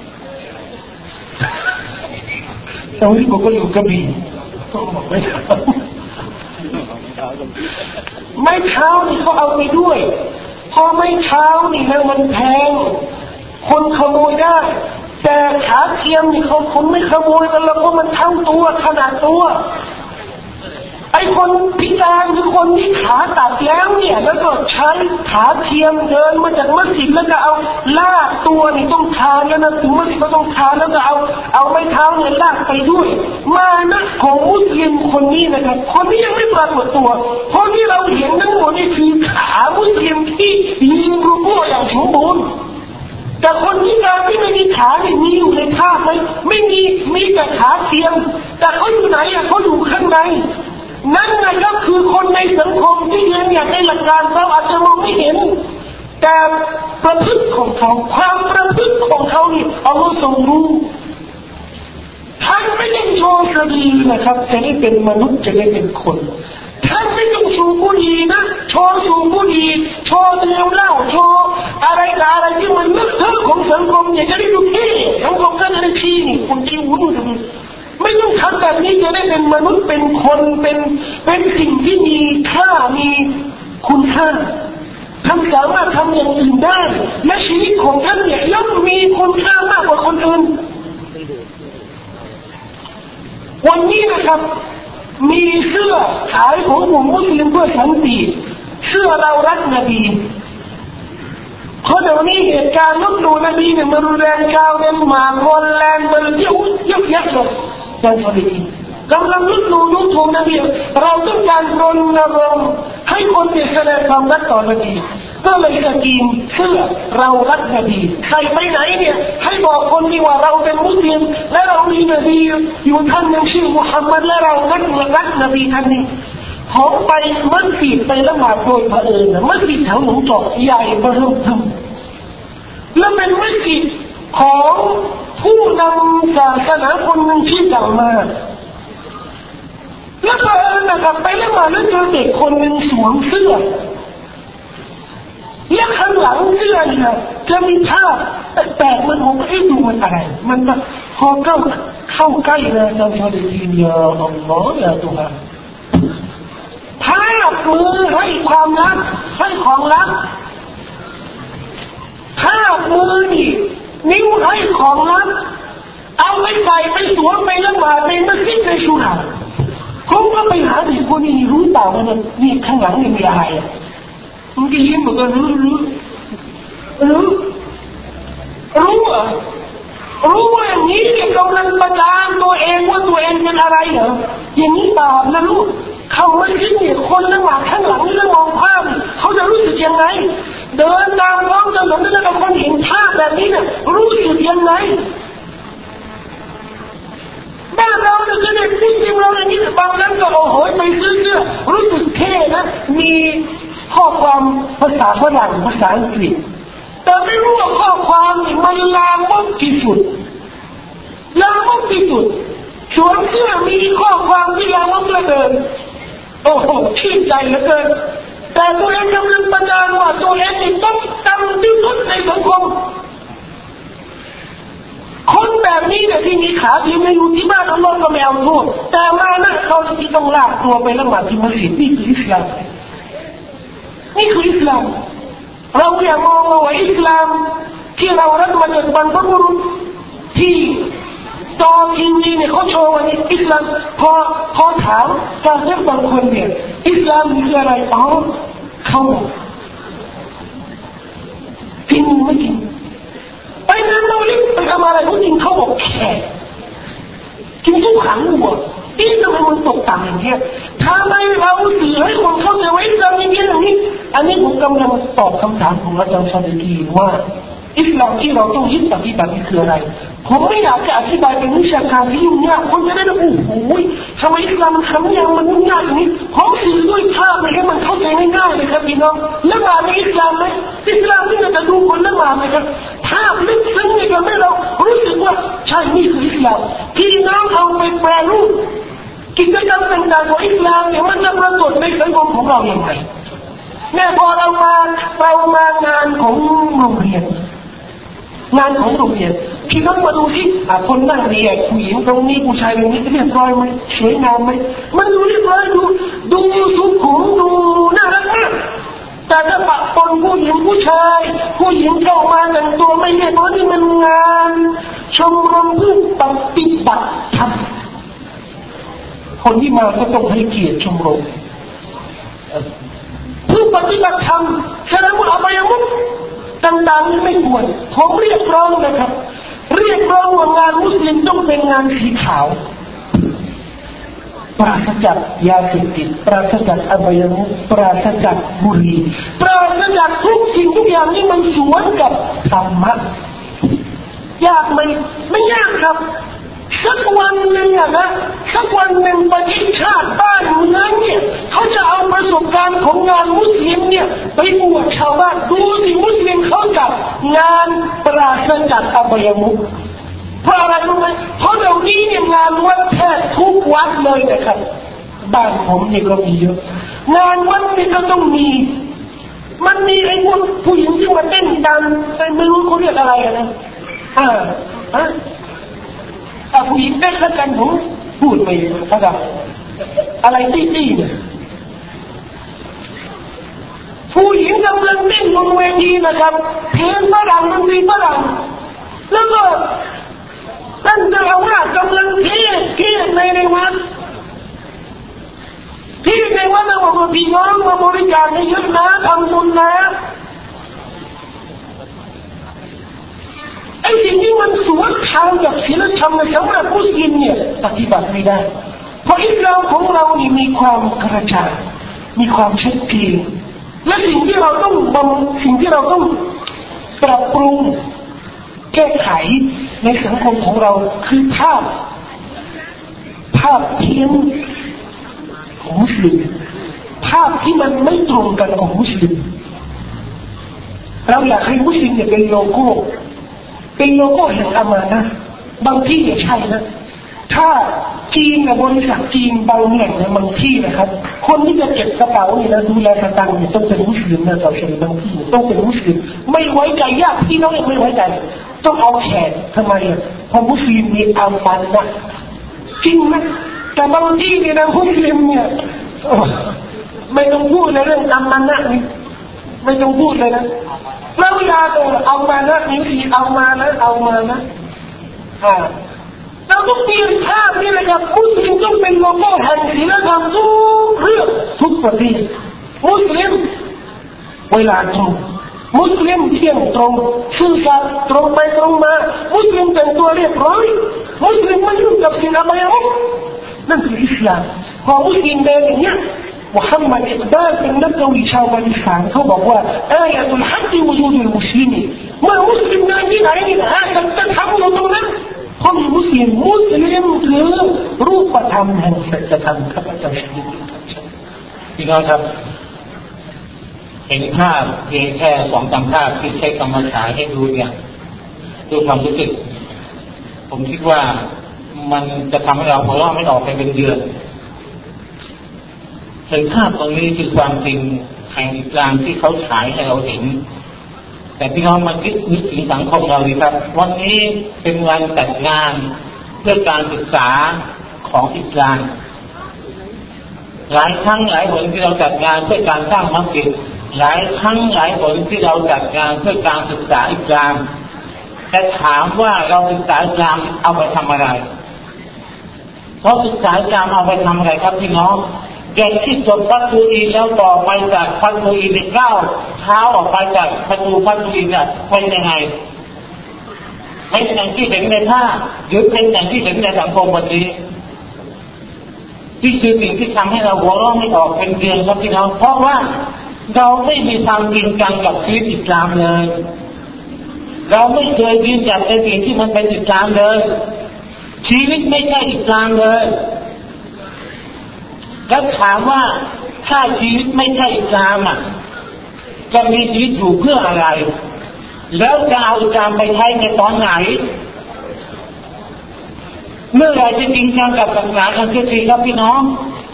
ตอนนี้ผมก็อยู่กระบี่ต้องบอกไม่เท้าไม่เท้านี่เขาเอาไปด้วยพอไม่เท้านี่นะมันแพงคนขโมยได้แต่ขาเทียมนี่เขาคนไม่ขโมยกันแล้วเพราะมันเท่าตัวขนาดตัวไอ้คนพิการหรือคนที่ขาตัดแล้วเนี่ยแล้วก็ใช้ขาเทียมเดินมาจากมัสยิดแล้วก็เอาลากตัวนี่ต้องทานแล้วนะถึงมัสยิดก็ต้องทานแล้วก็เอาไม้เท้าเนี่ยลากไปด้วยมานะของมุสลิมคนนี้นะครับคนนี้ยังไม่ปรากฏตัวเพราะที่เราเห็นทั้งหมดนี่คือขามุสลิมที่ยืนรูปอย่างสมบูรณ์แต่คนพิการที่ไม่มีขาเนี่ยมีอยู่ในภาพไหมไม่มีแต่ขาเทียมแต่เขาอยู่ไหนอ่ะเขาอยู่ข้างในนั่นไงก็คือคนในสังคมที่ยืนอย่างในหลักการเราอาจจะมองไม่เห็นแต่ประพฤติของเขาความประพฤติของเขานี่อัลลอฮฺทรงรู้ท่านไม่ต้องโชว์คดีนะครับจะได้เป็นมนุษย์จะได้เป็นคนท่านไม่ต้องสูบบุหรี่นะโชว์สูบบุหรี่โชว์ดื่มเหล้าโชว์อะไรที่มันเลอะเทอะของสังคมเนี่ยจะได้ดูเท่สังคมก็จะได้ชี้นี่คนที่วุ้นดูไม่ต้องทำแบบนี้จะได้เป็นมนุษย์เป็นคนเป็นสิ่งที่มีค่ามีคุณค่าท่านสามารถทำอย่างอื่นได้และชีวิตของท่านเนี่ยย่อมมีคุณค่ามากกว่าคนอื่นวันนี้นะครับมีเสื้อขายของกลุ่มมุสลิมเพื่อสันติเสื้อเรารักนบีเพราะเดี๋ยวนี้เหตุการณ์ลบหลู่นบีเนี่ยมันรุนแรงชาวเดนมาร์กฮอลแลนด์เบลเยียมเยอะแยะเลยการสอนดีกำลังลบหลู่ดูถูกนบีเราต้องการรณรงค์ให้คนเนี่ยแสดงความรักต่อนบีก็เลยจะกินเสื้อเรารักนบีใครไปไหนเนี่ยให้บอกคนที่ว่าเราเป็นมุสลิมและเรามีนบีอยู่ท่านหนึ่งชื่อมุฮัมมัดและเรารักนบีท่านนี้เขาไปมัสยิดไปละหมาดโดยเผอิญมัสยิดแถวหนองจอกใหญ่เบิ่มเทิ่มและเป็นมัสยิดของผู้นำศาสนาคนหนึ่งที่ดังมากแล้วเผอิญนะครับไปละหมาดแล้วเจอเด็กคนหนึ่งสวมเสื้อและข้างหลังเสื้อเนี่ยจะมีภาพแปลกๆมันผมไม่ดูมันอะไรมันพอเข้าใกล้เลยอาจารย์ชาลีทีเดียวอัลลอฮฺอย่าตัวภาพมือให้ความรักให้ของรักภาพมือนี่นิ้วให้ของรักเอาไปใส่ไปสวมไปละหมาดในมัสยิดในชุราผมก็ไปหาเด็กคนนี้รู้เปล่าว่านี่ข้างหลังนี่มีอะไรมันก็ยิ้มเหมือนกันรู้ว่าอย่างนี้เนี่ยกำลังประจานตัวเองว่าตัวเองเป็นอะไรเหรออย่างนี้บาปนะลูกเขาไม่คิดเนี่ยคนละหมาดข้างหลังนี่แล้วมองภาพเขาจะรู้สึกยังไงเดินตามท้องถนนแล้วก็คนเห็นภาพแบบนี้เนี่ยรู้สึกยังไงบ้านเราเนี่ยจะเด็กจริงๆเราอย่างนี้บางครั้งก็โอ้โหไปซื้อเสื้อรู้สึกเท่นะมีข้อความภาษาฝรั่งภาษาอังกฤษแต่ไม่รู้ว่าข้อความนี่มันลามกที่สุดสวมเสื้อมีข้อความที่ลามกเหลือเกินโอ้โหชื่นใจเหลือเกินแต่ตัวเองกำลังประจานว่าตัวเองนี่ต้องจำที่สุดในสังคมคนแบบนี้เนี่ยที่มีขาที่ไม่อยู่ที่บ้านอัลลอฮฺก็ไม่เอาโทษแต่มานะเขาที่ต้องลากตัวไปละหมาดที่มัสยิดนี่คืออิสลามเราอย่ามองว่าอิสลามที่เรารับมาจากบรรพบุรุษที่ตอนทีวีเนี่ยเขาโชว์ว่าอิสลามพอถามการเลือกบางคนเนี่ยอิสลามคืออะไรเขาจริงไปงานเราลิไปทำอะไรจริงเขาบอกแขกกินทุกขังหัวที่ทำไมมันตกต่ำอย่างเงี้ยทำไมเราสื่อให้คนเข้าใจว่าอิสลามอย่างนี้อย่างนี้อันนี้ผมกำลังตอบคำถามของอาจารย์ชาดีกีว่าอิสลามที่เราต้องยึดปฏิบัติคืออะไรผมไม่อยากจะอธิบายเป็นวิชาการที่ยุ่งยากคนจะได้รู้โอ้โหทำไมอิสลามมันทำอย่างมันยุ่งยากอย่างนี้ผมสื่อด้วยภาพให้มันเข้าใจง่ายๆเลยครับพี่น้องละหมาดในอิสลามไหมอิสลามที่เราจะดูคนละหมาดไหมครับภาพลึกซึ้งในการให้เรารู้สึกว่าใช่นี่คืออิสลามพี่น้องเอาไปแปรรูปกิจกรรมต่างๆของอิสลามเนี่ยมันจะปรากฏในสังคมของเราอย่างไรแม่พอเรามางานของโรงเรียนพี่น้องมาดูที่คนนั่งเรียนผู้หญิงตรงนี้ผู้ชายตรงนี้เรียบร้อยไหมสวยงามไหมมันดูเรียบร้อยดูสุขุมดูน่ารักมากแต่ถ้าปะปนผู้หญิงผู้ชายผู้หญิงเข้ามาแต่งตัวไม่เรียบร้อยนี่มันงานชมรมผู้ปฏิบัติธรรมคนที่มาก็ต้องให้เกียรติชมรมผู้ปฏิบัติธรรมแสดงว่าอบายมุขต่างๆไม่ควรผมเรียกร้องนะครับเรียกร้องว่างานมุสลิมต้องเป็นงานสีขาวปราศจากยาเสพติดปราศจากอบายมุขปราศจากบุหรี่ปราศจากทุกสิ่งทุกอย่างที่มันสวนกับธรรมะยากไหมไม่ยากครับสักวันหนึ่งสักวันหนึ่งประเทศชาติบ้านเมืองเนี่ยเขาจะเอาประสบการณ์ของงานมุสลิมเนี่ยไปอวดชาวบ้านดูสิมุสลิมเขาจัดงานปราศจากอบายมุขเพราะอะไรรู้ไหมเพราะเดี๋ยวนี้เนี่ยงานวัดแทบทุกวัดเลยนะครับบ้านผมเนี่ยก็มีเยอะงานวัดนี่ก็ต้องมีมันมีไอ้พวกผู้หญิงที่มาเต้นกันแต่ไม่รู้เขาเรียกอะไรนะผู้หญิงเต้นกันผมพูดไม่เข้าใจอะไรตี้เนี่ยผู้หญิงกำลังเต้นบนเวทีนะครับเพลงฝรั่งดนตรีฝรั่งแล้วก็ท่านเจ้าอาวาสกำลังเทศในวัดที่ในวัดเราบอกว่าพี่น้องมาบริจาคให้เยอะนะทำบุญนะไอ้สิ่งที่มันสวนทางกับศีลธรรมในสำหรับมุสลิมเนี่ยปฏิบัติไม่ได้เพราะอิสลามของเรานี่มีความกระจ่างมีความชัดเจนและสิ่งที่เราต้องปรับปรุงแก้ไขในสังคมของเราคือภาพเพี้ยนของมุสลิมภาพที่มันไม่ตรงกันของมุสลิมเราอยากให้มุสลิมเนี่ยเป็นโลโก้แห่งอามานะบางที่เนี่ยใช่นะถ้าจีนบริษัทจีนบางแห่งในบางที่นะครับคนที่จะเก็บกระเป๋าเนี่ยนะดูแลสตางค์เนี่ยต้องเป็นมุสลิมนะเราเชื่อบางที่ต้องเป็นมุสลิมไม่ไว้ใจญาติพี่น้องไม่ไว้ใจต้องเอาแขกทำไมอ่ะเพราะมุสลิมมีอามานะจริงนะแต่บางที่เนี่ยนะมุสลิมเนี่ยไม่ต้องพูดในเรื่องอามานะนี่ไม่ต้องพูดเลยนะแล้วเวลาเอามานะนี่สิเอามานะเราต้องเปลี่ยนภาพนี่แหละครับมุสลิมต้องเป็นโลโก้แห่งศีลธรรมทุกเรื่องทุกประเด็นมุสลิมเวลาตรงมุสลิมเที่ยงตรงซื่อสัตย์ตรงไปตรงมามุสลิมแต่งตัวเรียบร้อยมุสลิมไม่ยุ่งกับสิ่งอบายมุขนั่นคืออิสลามพอมุสลิมเดินอย่างเงี้ยมุฮัมมัดอิกบาลเป็นนักกวีชาวปากีสถานเขาบอกว่าอายะตุลฮักวะจูดุลมุสลิมเมื่อมุสลิมเดินที่ไหนนี่นะจะทำอยู่ตรงนั้นเพราะมุสลิมคือรูปธรรมแห่งสัจธรรมครับอาจารย์ชีวิตพี่น้องครับเห็นภาพเพียงแค่2-3ภาพที่ใช้กรรมฐานให้ดูเนี่ยดูความรู้สึกผมคิดว่ามันจะทำให้เราหัวเราะไม่ออกไปเป็นเดือนเห็นภาพตรงนี้คือความจริงแห่งอิสลามที่เขาฉายให้เราเห็นแต่พี่น้องมันนึกถึงสังคมเราดีครับวันนี้เป็นวันจัดงานเพื่อการศึกษาของอิสลามหลายครั้งหลายหนที่เราจัดงานเพื่อการสร้างมัสยิดหลายครั้งหลายหนที่เราจัดงานเพื่อการศึกษาอิสลามแต่ถามว่าเราศึกษาอิสลามเอาไปทำอะไรเพราะศึกษาอิสลามเอาไปทำอะไรครับพี่น้องเด็กที่จบฟัตตูอีแล้วต่อไปจากฟัตตูอีไป9 เท้าออกไปจากประตูพัทลุงเนี่ยเป็นยังไงเป็นอย่างที่เห็นในภาพหรือเป็นอย่างที่เห็นในสังคมวันนี้ที่คือสิ่งที่ทำให้เราหัวเราะไม่ออกเป็นเดือนครับพี่น้องเพราะว่าเราไม่มีความจริงจังกับชีวิตอิสลามเลยเราไม่เคยยืนหยัดในสิ่งที่มันเป็นอิสลามเลยชีวิตไม่ใช่อิสลามเลยแล้วถามว่าถ้าชีวิตไม่ใช่อิสลามจะมีชีวิตอยู่เพื่ออะไรแล้วจะเอาอิสลามไปใช้ในตอนไหนเมื่อไรจะจริงจังกับศาสนากันเสียทีครับพี่น้อง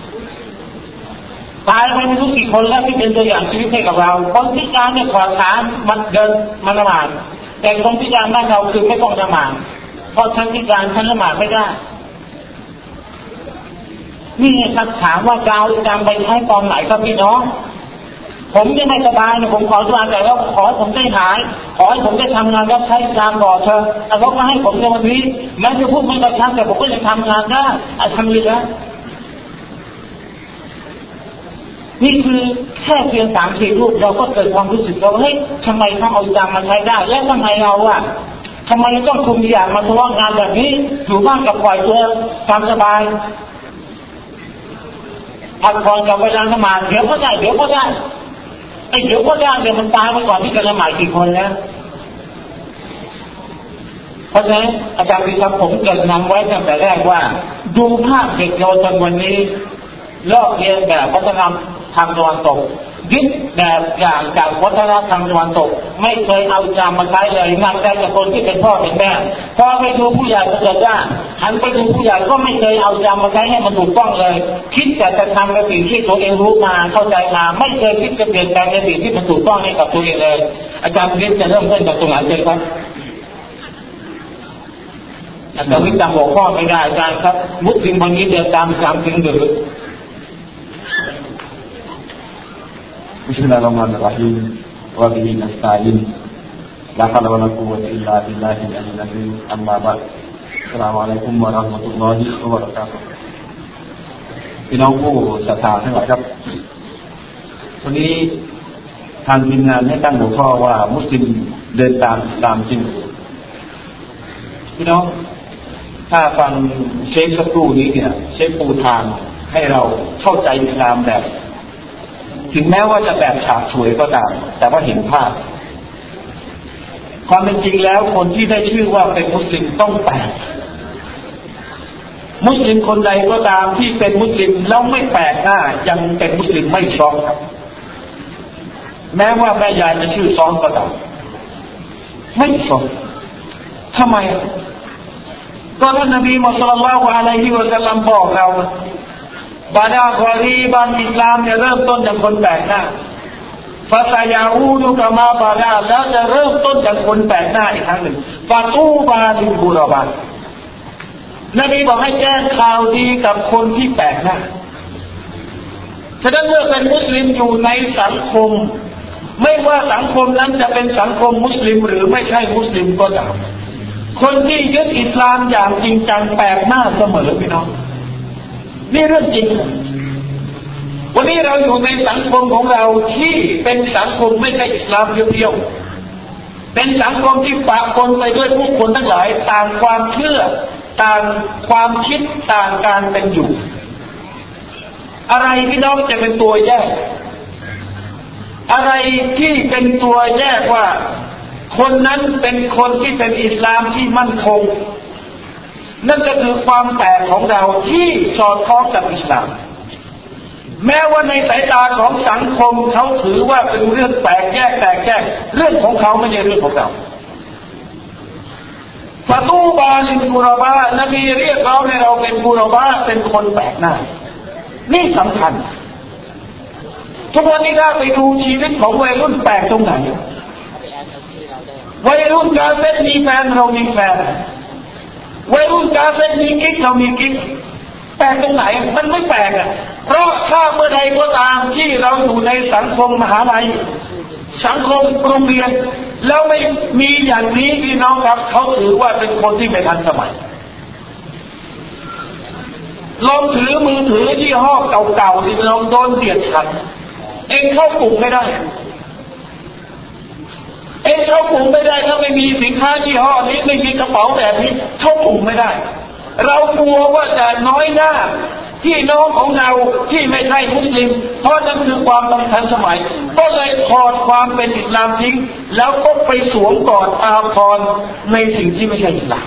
ตายไปไม่รู้กี่คนแล้วที่เป็นตัวอย่างชีวิตให้กับเราคนพิการเนี่ยขอทานมันเดินมันละหมาดแต่คนพิการบ้านเราคือไม่ต้องละหมาดเพราะฉันพิการฉันละหมาดไม่ได้นี่ครับถามว่าจะเอาอิสลามไปใช้ตอนไหนครับพี่น้องผมยังไม่สบายนะผมขอดุอาแต่ว่าขอให้ผมได้หายขอให้ผมได้ทำงานรับใช้อิสลามต่อเธอแต่ว่าก็ให้ผมในวันนี้แม้จะพูดไม่กระชับแต่ผมก็ยังทำงานได้ทำดีแล้วนี่คือแค่เพียง3-4 รูปเราก็เกิดความรู้สึกว่าเฮ้ยทำไมเขาเอาอิสลามมาใช้ได้และทำไมเราทำไมต้องคุมอย่างมาทวงงานแบบนี้อยู่บ้านกับปล่อยตัวตามสบายพักผ่อนกับเวลาละหมาดเดี๋ยวก็ได้เดี๋ยวก็ได้ไอ้เดี๋ยวก็ได้เดี๋ยวมันตายไปก่อนที่จะละหมาดกี่คนแล้วเพราะฉะนั้นอาจารย์ดิฉันผมเกิดนำไว้ตั้งแต่แรกว่าดูภาพเด็กเยาวชนวันนี้ลอกเลียนแบบวัฒนธรรมทางตะวันตกยึดแบบอย่างจากวัฒนธรรมตะวันตกไม่เคยเอาอิสลามมาใช้เลยงานใจกับคนที่เป็นพ่อเป็นแม่พอไปดูผู้ใหญ่ก็จะว่าหันไปดูผู้ใหญ่ก็ไม่เคยเอาอิสลามมาใช้ให้มันถูกต้องเลยคิดแต่จะทำในสิ่งที่ตัวเองรู้มาเข้าใจมาไม่เคยคิดจะเปลี่ยนแปลงในสิ่งที่มันถูกต้องให้กับตัวเองเลยอาจารย์เรียนจะเริ่มต้นจากตรงไหนเลยครับอาจารย์วิจารณ์หัวข้อไม่ได้อาจารย์ครับมุสลิมวันนี้เดินตามอิสลามจริงหรือ Bismillahirrahmanirrahim. Wa bihi nasta'in. La hawla wa la quwwata illa billahi al-'aliyyil 'azim. Amma ba'd. Assalamualaikum warahmatullahi wabarakatuh. พี่น้องผู้ศรัทธาทั้งหลายครับวันนี้ทางทีมงานให้ตั้งหัวข้อว่ามุสลิมเดินตามอิสลามจริงพี่น้องถ้าฟังเชฟสักครู่นี้เนี่ยเชฟปูทางให้เราเข้าใจอิสลามแบบถึงแม้ว่าจะแบบฉาบฉวยก็ตามแต่ว่าเห็นภาพความเป็นจริงแล้วคนที่ได้ชื่อว่าเป็นมุสลิมต้องแปลกมุสลิมคนใดก็ตามที่เป็นมุสลิมแล้วไม่แปลกหน้ายังเป็นมุสลิมไม่ซ้อมครับแม้ว่าแม่ยายจะชื่อซ้อมก็ตามไม่ซ้อมทำไมก็ท่านนบีมุฮัมมัดศ็อลลัลลอฮุอะลัยฮิวะซัลลัมบอกเราบาดาคอรีบันอิสลามจะเริ่มต้นจากคนแปลกหน้าฟาซายาอูดุกามาบาดาแล้วจะเริ่มต้นจากคนแปลกหน้าอีกครั้งหนึ่งฟาตูบาลิบูรอบานนบีบอกให้แจ้งข่าวดีกับคนที่แปลกหน้าฉะนั้นเมื่อเป็นมุสลิมอยู่ในสังคมไม่ว่าสังคมนั้นจะเป็นสังคมมุสลิมหรือไม่ใช่มุสลิมก็ตามคนที่ยึดอิสลามอย่างจริงจังแปลกหน้าเสมอพี่น้องนี่เรื่องจริงวันนี้เราอยู่ในสังคมของเราที่เป็นสังคมไม่ใช่อิสลามเพียวๆเป็นสังคมที่ปะปนไปด้วยผู้คนทั้งหลายต่างความเชื่อต่างความคิดต่างการเป็นอยู่อะไรพี่น้องจะเป็นตัวแยกอะไรที่เป็นตัวแยกว่าคนนั้นเป็นคนที่เป็นอิสลามที่มั่นคงนั่นก็คือความแปลกของเราที่สอดคล้องกับอิสลามแม้ว่าในสายตาของสังคมเขาถือว่าเป็นเรื่องแปลกแยกเรื่องของเขาไม่ใช่เรื่องของเราฟาตูบาลินบูรบานบีเรียกเราให้เราเป็นบูรบาเป็นคนแปลกหน้านี่สำคัญทุกวันนี้ถ้าไปดูชีวิตของวัยรุ่นแปลกตรงไหนวัยรุ่นกาเฟตมีแฟนเรามีแฟนวัยรุ่นกาเฟตมีกิ๊กเรามีกิ๊กแปลกตรงไหนมันไม่แปลกเพราะถ้าเมื่อใดก็ตามที่เราอยู่ในสังคมมหาลัยสังคมโรงเรียนแล้วไม่มีอย่างนี้พี่น้องครับเขาถือว่าเป็นคนที่ไม่ทันสมัยลองถือมือถือที่ห้องเก่าๆที่เราโดนเบียดฉันเองเข้ากลุ่มไม่ได้เข้ากลุ่มไม่ได้ถ้าไม่มีสินค้ายี่ห้อนี้ไม่มีกระเป๋าแบบนี้เข้ากลุ่มไม่ได้เรากลัวว่าจะน้อยหน้าพี่น้องของเราที่ไม่ใช่มุสลิมเพราะนั่นคือความทันสมัยก็เลยถอดความเป็นอิสลามทิ้งแล้วก็ไปสวมกอดอาภรณ์ในสิ่งที่ไม่ใช่อิสลาม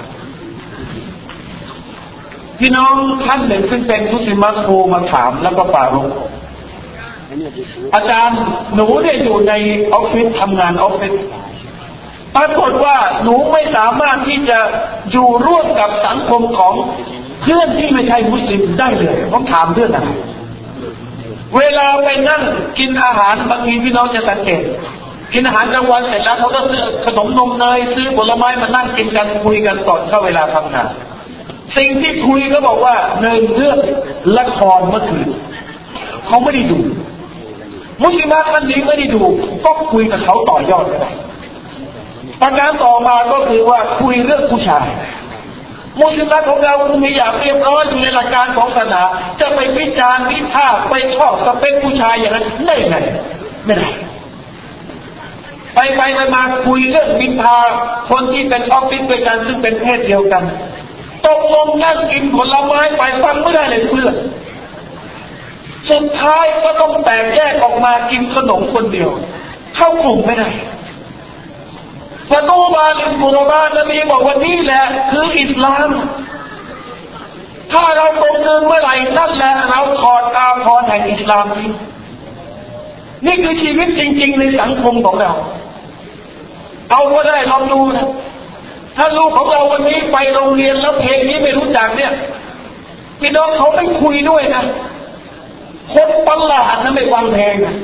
พี่น้องท่านหนึ่งซึ่งเป็นมุสลิมโทรมาถามแล้วก็ปรารภอาจารย์หนูได้อยู่ในออฟฟิศทำงานออฟฟิศปรากฏว่าหนูไม่สามารถที่จะอยู่ร่วมกับสังคมของเพื่อนที่ไม่ใช่มุสลิมได้เลยผมถามเรื่องอะไรเวลาไปนั่งกินอาหารบางทีพี่น้องจะสังเกตกินอาหารกลางวันเสร็จแล้วเขาก็ซื้อขนมนมเนยซื้อผลไม้มานั่งกินกันคุยกันก่อนเข้าเวลาทำงานสิ่งที่คุยก็บอกว่าเรื่องละครเมื่อคืนเขาไม่ได้ดูมุสลิมท่านนี้ไม่ได้ดูก็คุยกับเขาต่อยอดได้ประการต่อมาก็คือว่าคุยเรื่องผู้ชายมุสลิมของเราคุณไม่อยากเรียบร้อยอยู่ในหลักการของศาสนาจะไปวิจารณ์วิพากษ์ไปชอบสเปคผู้ชายอย่างนั้นได้ไงไม่ได้ไปมาคุยเรื่องวิพากษ์คนที่เป็นออฟฟิศด้วยกันซึ่งเป็นเพศเดียวกันตกลงนั่งกินผลไม้ไปฟังไม่ได้เลยเพื่อนสุดท้ายก็ต้องแตกแยกออกมากินขนมคนเดียวเข้ากลุ่มไม่ได้ฟาตูบาลิกุรบานนบีบอกว่านี่แหละคืออิสลามถ้าเราตกลงเมื่อไหร่นั่นแหละเราถอดอาภรณ์แห่งอิสลามนี่คือชีวิตจริงๆในสังคมของเราเอาก็ได้ลองดูนะถ้าลูกของเราวันนี้ไปโรงเรียนแล้วเพลงนี้ไม่รู้จักเนี่ยพี่น้องเขาไม่คุยด้วยนะคนประหลาดนะไม่ฟังเพลงนะ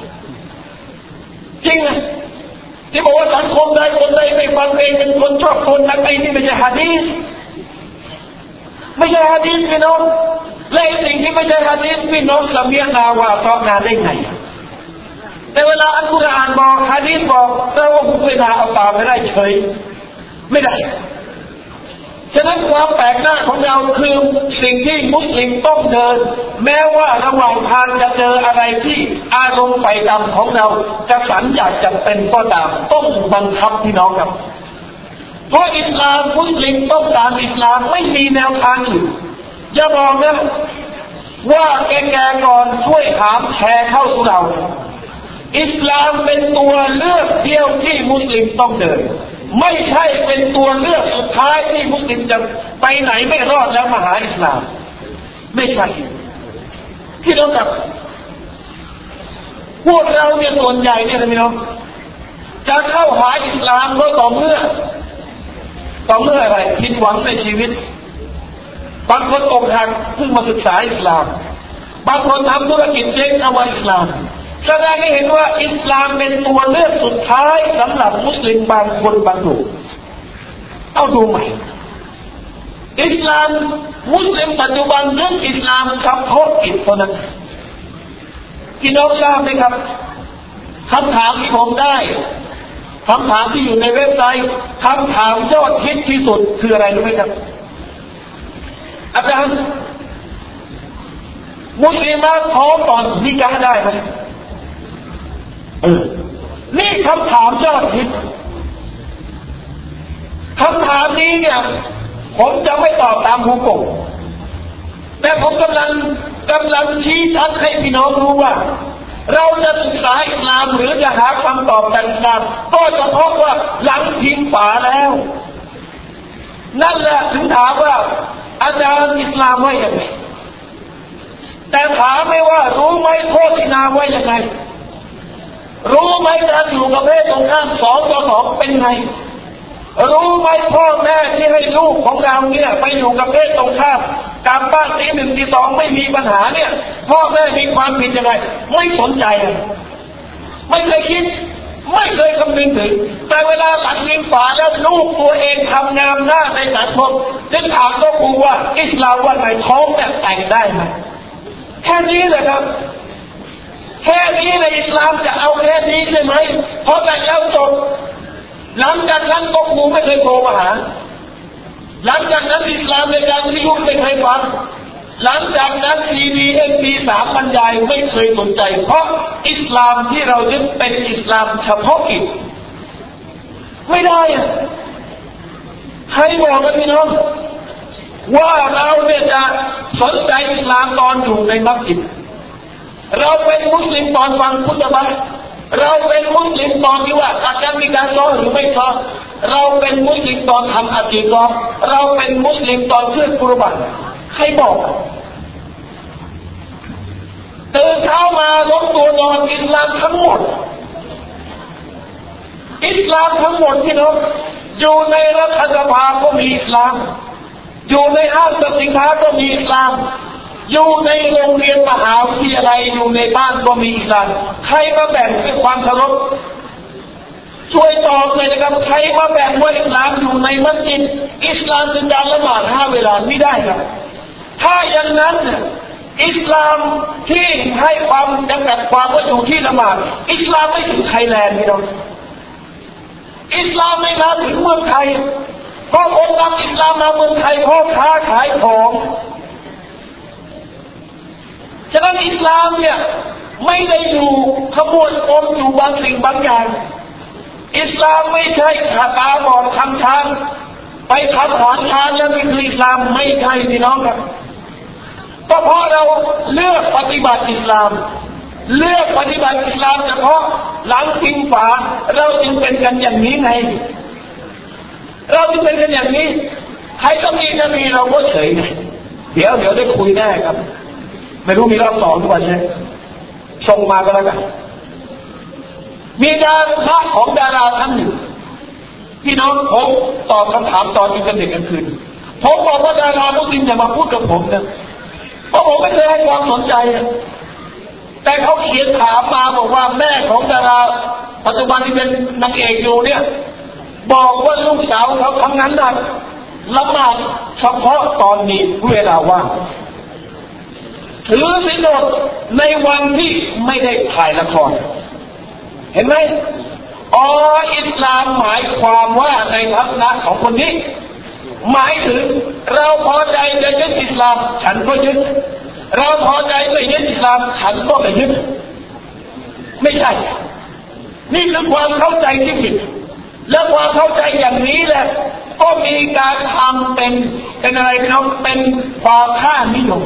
จริงนะที่บอกว่าสังคมใดคนใดไม่ฟังเพลงเป็นคนชอบคนนักไอ้นี่ไม่ใช่หะดีษไม่ใช่หะดีษพี่น้องและสิ่งที่ไม่ใช่หะดีษพี่น้องสำเนียงนาว่าตอบนาได้ไงแต่เวลาอัลกุรอานบอกหะดีษบอกแต่ว่าผู้พิจารณาเอาตามไม่ได้เฉยไม่ได้ฉะนั้นความแปลกหน้าของเราคือสิ่งที่มุสลิมต้องเดินแม้ว่าระหว่างทางจะเจออะไรที่อารมณ์ไฟดำของเราจะสัญญาจำเป็นก็ตามต้องบังคับพี่น้องครับเพราะอิสลามมุสลิมต้องการอิสลามไม่มีแนวทางอื่นอย่าบอกนะว่าแกก่อนช่วยถามแชร์เข้าสู่เราอิสลามเป็นตัวเลือกเดียวที่มุสลิมต้องเดินไม่ใช่เป็นตัวเลือกสุดท้ายที่มุสลิมจะไปไหนไม่รอดแล้วมาหาอิสลามไม่ใช่พี่น้องครับพวกเราเนี่ยส่วนใหญ่เนี่ยพี่น้องจะเข้าหาอิสลามก็ต่อเมื่ออะไรผิดหวังในชีวิตบางคนอกหักเพิ่งมาศึกษาอิสลามบางคนทำธุรกิจเจ๊งเอาไว้อิสลามแสดงให้เห็นว่าอิสลามเป็นตัวเลือกสุดท้ายสำหรับมุสลิมบางคนบางกลุ่มเอาดูใหม่อิสลามมุสลิมปัจจุบันเรื่องอิสลามเฉพาะกิจเท่านั้นพี่น้องทราบไหมครับคำถามที่ผมได้คำถามที่อยู่ในเว็บไซต์คำถามยอดฮิตที่สุดคืออะไรรู้ไหมครับอาจารย์มุสลิมท้องก่อนนิกะห์ได้ไหมนี่คำถามยอดฮิตคำถามนี้เนี่ยผมจะไม่ตอบตามฮุกมแต่ผมกำลังชี้ชัดให้พี่น้องรู้ว่าเราจะศึกษาอิสลามหรือจะหาคำตอบจากอิสลามก็เฉพาะว่าหลังทิ้งฝาแล้วนั่นแหละถึงถามว่าอาจารย์อิสลามว่าอย่างไรแต่ถามไม่ว่ารู้ไหมโทษที่นาว่าอย่างไรรู้ไหมการอยู่กับเพศตรงข้าม2 ต่อ 2เป็นไงรู้ไหมพ่อแม่ที่ให้ลูกของเราเนี่ยไปอยู่กับเพศตรงข้ามกลับบ้านตี 1 ตี 2ไม่มีปัญหาเนี่ยพ่อแม่มีความผิดยังไงไม่สนใจไม่เคยคิดไม่เคยคำนึงถึงแต่เวลาหลังยิงฝาแล้วลูกตัวเองทำงามหน้าในสังคมจึงถามก็ครูว่าอิสลามว่าไหนท้องแบบแต่งได้ไหมแค่นี้เลยครับแค่นี้ในอิสลามจะเอาแค่นี้ใช่ไหมเพราะแต่แล้วจบหลังจากนั้นก็ครูไม่เคยโทรมาหาหลังจากนั้นอิสลามในการที่ลูกไม่เคยฟังหลังจากนั้นTV 3บรรยายไม่เคยสนใจเพราะอิสลามที่เรายึดเป็นอิสลามเฉพาะกิจไม่ได้ใครบอกกันพี่น้องว่าเราเนี่ยจะสนใจอิสลามตอนอยู่ในมัสยิดเราเป็นมุสลิมตอนฟังคุตบะห์เราเป็นมุสลิมตอนที่ว่าอาจจะมีการซ้อหรือไม่ซ้อเราเป็นมุสลิมตอนทำอากีเราะห์เราเป็นมุสลิมตอนขึ้นกุรบานใครบอกตื่นเช้ามาล้มตัวนอนอิสลามทั้งหมดอิสลามทั้งหมดที่น้องอยู่ในรัฐสภาก็มีอิสลามอยู่ในห้างสรรพสินค้าก็มีอิสลามอยู่ในโรงเรียนมหาวิทยาลัยอยู่ในบ้านก็มีอิสลามใครมาแบ่งด้วยความเคารพช่วยตอบเลยนะครับใครมาแบ่งว่าอิสลามอยู่ในมัสยิดอิสลามเป็นการละหมาด5 เวลาไม่ได้ครับถ้าอย่างนั้นอิสลามที่ให้ความจำกัดความว่าอยู่ที่ละหมาดอิสลามไม่ถึงไทยแลนด์พี่น้องอิสลามไม่มาถึงเมืองไทยเพราะคนนำอิสลามมาเมืองไทยเพราะค้าขายของฉะนั้นอิสลามเนี่ยไม่ได้อยู่ขบวนการอยู่บางสิ่งบางอย่างอิสลามไม่ใช่ขาตาบอดทำทางไปทำหอนทางแล้วนี่คืออิสลามไม่ใช่พี่น้องครับก็เพราะเราเลือกปฏิบัติอิสลามเลือกปฏิบัติอิสลามเฉพาะหลังพิงฝาเราจึงเป็นกันอย่างนี้ไงเราจึงเป็นกันอย่างนี้ใครก็มีนบีเราก็เฉยไงเดี๋ยวได้คุยแน่ครับไม่รู้มีรอบสองทุกวันใช่ส่งมาก็แล้วกันมีดาราของดาราท่านหนึ่งพี่น้องผมตอบคำถามตอนอยู่กันเด็กกันคืนผมบอกว่าดารามุสลิมอย่ามาพูดกับผมนะเพราะผมไม่เคยให้ความสนใจแต่เขาเขียนถามมาบอกว่าแม่ของดาราปัจจุบันที่เป็นนางเอกอยู่เนี่ยบอกว่าลูกสาวเขาทำงานหนักละหมาดเฉพาะตอนนี้เวลาว่างถือศีลอดในวันที่ไม่ได้ถ่ายละครเห็นไหมอิสลามหมายความว่าในทัศนะของคนนี้หมายถึงเราพอใจจะยึดอิสลามฉันก็ยึดเราพอใจไม่ยึดอิสลามฉันก็ไม่ยึดไม่ใช่นี่คือความเข้าใจที่ผิดและความเข้าใจอย่างนี้แหละก็มีการทำเป็นอะไรพี่น้องเป็นความค่านิยม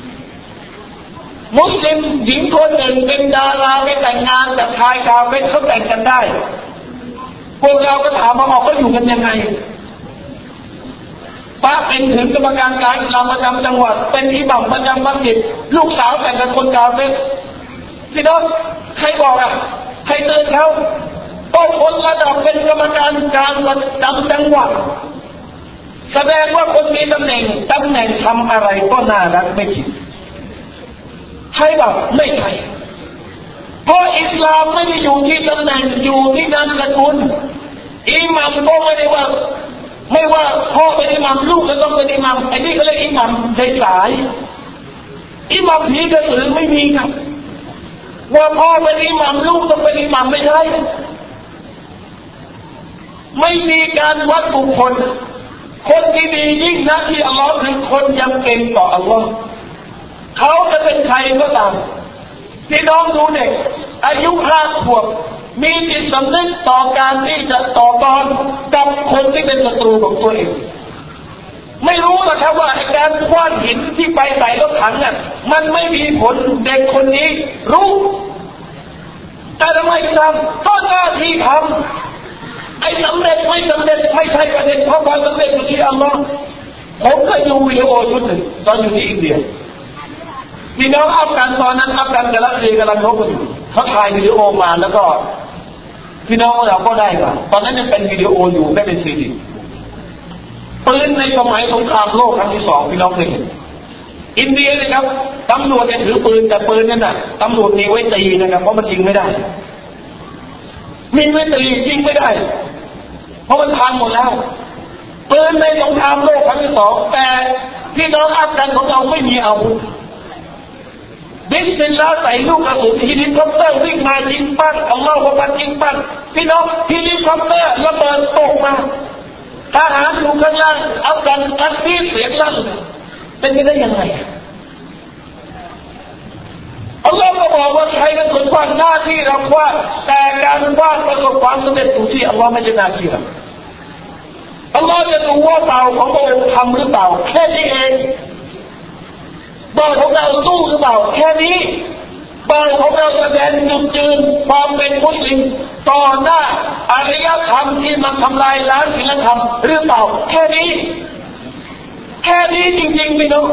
มุสลิมหญิงคนหนึ่งเป็นดาราไปแต่งงานกับชายชาวเป็นเขาแต่งกันได้พวกเราก็ถามมาบอกเขาอยู่กันยังไงป้าเป็นถึงกรรมการการอิสลามประจำจังหวัดเป็นอิหม่ามประจำมัสยิดลูกสาวแต่งกับคนกาเฟรพี่น้องใครบอกใครเตือนเขาก็คนระดับเป็นกรรมการการประจำจังหวัดแสดงว่าคนมีตำแหน่งทำอะไรก็น่ารักไม่ผิดใช่ป่ะไม่ใช่เพราะอิสลามไม่ได้อยู่ที่ตำแหน่งอยู่ที่นามสกุลอิหม่ามก็ไม่ว่าพ่อเป็นอิหม่ามลูกก็ต้องเป็นอิหม่ามไอ้นี่ก็เรียกอิหม่ามในสายอิหม่ามผีกระสือไม่มีครับว่าพ่อเป็นอิหม่ามลูกต้องเป็นอิหม่ามไม่ใช่ไม่มีการวัดบุคคลคนที่ดียิ่งนะที่อัลลอฮ์คือคนยำเกรงต่ออัลลอฮ์เขาจะเป็นใครก็ตามพี่น้องดูเด็กอายุ5 ขวบมีจิตสำนึกต่อการที่จะต่อกรกับคนที่เป็นศัตรูของตัวเองไม่รู้หรอกครับว่าการคว้างหินที่ไปใส่รถถังเนี่ยมันไม่มีผลเด็กคนนี้รู้แต่ทำไมทำก็หน้าที่ทำไอ้สำเร็จไม่สำเร็จไม่ใช่ประเด็นเพราะความสำเร็จอยู่ที่อัลลอฮ์ผมเคยดูวิดีโอชุดหนึ่งตอนอยู่ที่อินเดียพี่น้องอัฟกันตอนนั้นอัฟกันกับรัสเซียกำลังรบกันอยู่เขาถ่ายวิดีโอมาแล้วก็พี่น้องเราก็ได้ว่าตอนนั้นยังเป็นวิดีโออยู่ไม่เป็นซีดีปืนในสมัยสงครามโลกครั้งที่ 2พี่น้องเคยเห็นอินเดียนะครับตำรวจถือปืนแต่ปืนนั่นน่ะตำรวจมีไว้ตีนะครับเพราะมันยิงไม่ได้มีไว้ตียิงไม่ได้เพราะมันพังหมดแล้วปืนในสงครามโลกครั้งที่ 2แต่พี่น้องอัฟกันของเราไม่มีอาวุธบิสมิลลาห์ใส่ลูกกระสุนเฮลิคอปเตอร์วิ่งมายิงปั้งอัลลอฮฺบัดยิงปั้งพี่น้องเฮลิคอปเตอร์ระเบิดตกมาทหารอยู่ข้างล่างอัฟกันอัดฟีเสียงลั่นเป็นไปได้ยังไงอัลลอฮฺก็บอกว่าใครเป็นคนคว้างหน้าที่เราคว้างแต่กการว่าประสบความสำเร็จอยู่ที่อัลลอฮ์ไม่ใช่หน้าที่เราอัลลอฮ์จะดูว่าเบาของพระองค์ทำหรือเปล่าแค่นี้เองเบาของเราสู้หรือเปล่าแค่นี้เบาของเราแสดงจุดยืนความเป็นมุสลิมต่อหน้าอารยธรรมที่มันทำลายล้างศีลธรรมหรือเปล่าแค่นี้จริงๆพี่น้อง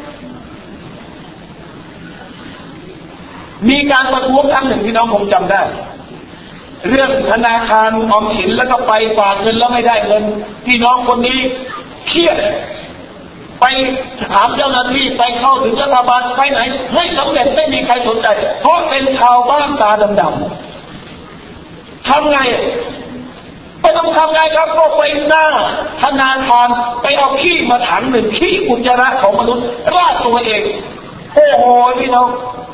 มีการประท้วงครั้งหนึ่งพี่น้องคงจำได้เรื่องธนาคารออมสินแล้วก็ไปฝากเงินแล้วไม่ได้เงินพี่น้องคนนี้เครียดไปถามเจ้าหน้าที่ไปเข้าถึงรัฐบาลไปไหนให้สำเร็จไม่มีใครสนใจเพราะเป็นชาวบ้านตาดำๆทำไงไม่ต้องทำไงครับก็ไปหน้าธนาคารไปเอาขี้มาถังหนึ่งขี้อุจจาระของมนุษย์ราดตัวเองโอ้โหพี่น้อง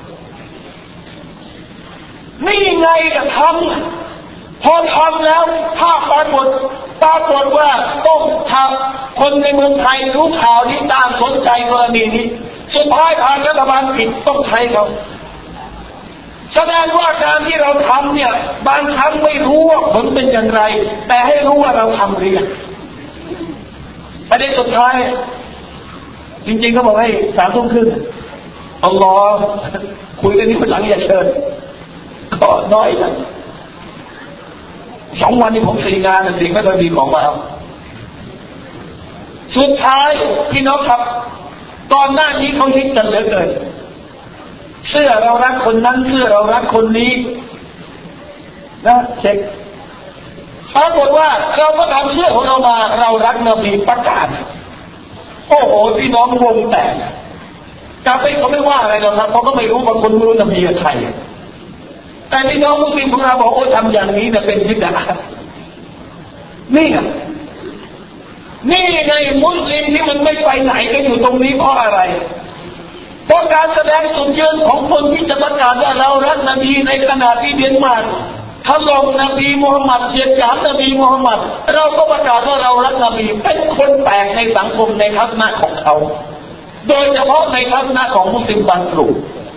นี่ไงจะทำพอทำแล้วถ้าปรากฏว่าต้องทำคนในเมืองไทยรู้ข่าวนี้ตามสนใจกรณีนี้สุดท้ายทางรัฐบาลผิดต้องใช้เขาแสดงว่าการที่เราทำเนี่ยบางครั้งไม่รู้ว่าผลเป็นอย่างไรแต่ให้รู้ว่าเราทำหรือยังประเด็นสุดท้ายจริงๆเขาบอกให้3 ทุ่มครึ่งอัลลอฮ์คุยกันนี้คนหลังอย่าเชิญก็น้อยนะ2 วันนี้ผม4 งานสิ่งไม่เคยมีของมาเอาสุดท้ายพี่น้องครับตอนหน้านี้เขาฮิตกันเหลือเกินเสื้อเรารักคนนั้นเสื้อเรารักคนนี้นะเช็คปรากฏว่าเราก็ทำเสื้อของเรามาเรารักนบีประกาศโอ้โหพี่น้องวงแตกกาเฟ่เขาไม่ว่าอะไรหรอกครับเขาก็ไม่รู้บางคนไม่รู้นบีใครแต่พี่น้องมุสลิมของเราบอกโอ้ทำอย่างนี้เนี่ยเป็นบิดอะห์นี่ไงมุสลิมที่มันไม่ไปไหนก็อยู่ตรงนี้เพราะอะไรเพราะการแสดงสุดยืนของคนที่จะประกาศว่าเรารักนบีในขณะที่เดนมาร์กถล่มนบีมูฮัมมัดเยียดหยามนบีมูฮัมมัดเราก็ประกาศว่าเรารักนบีเป็นคนแปลกในสังคมในทัศนะของเขาโดยเฉพาะในทัศนะของมุสลิมบางกลุ่ม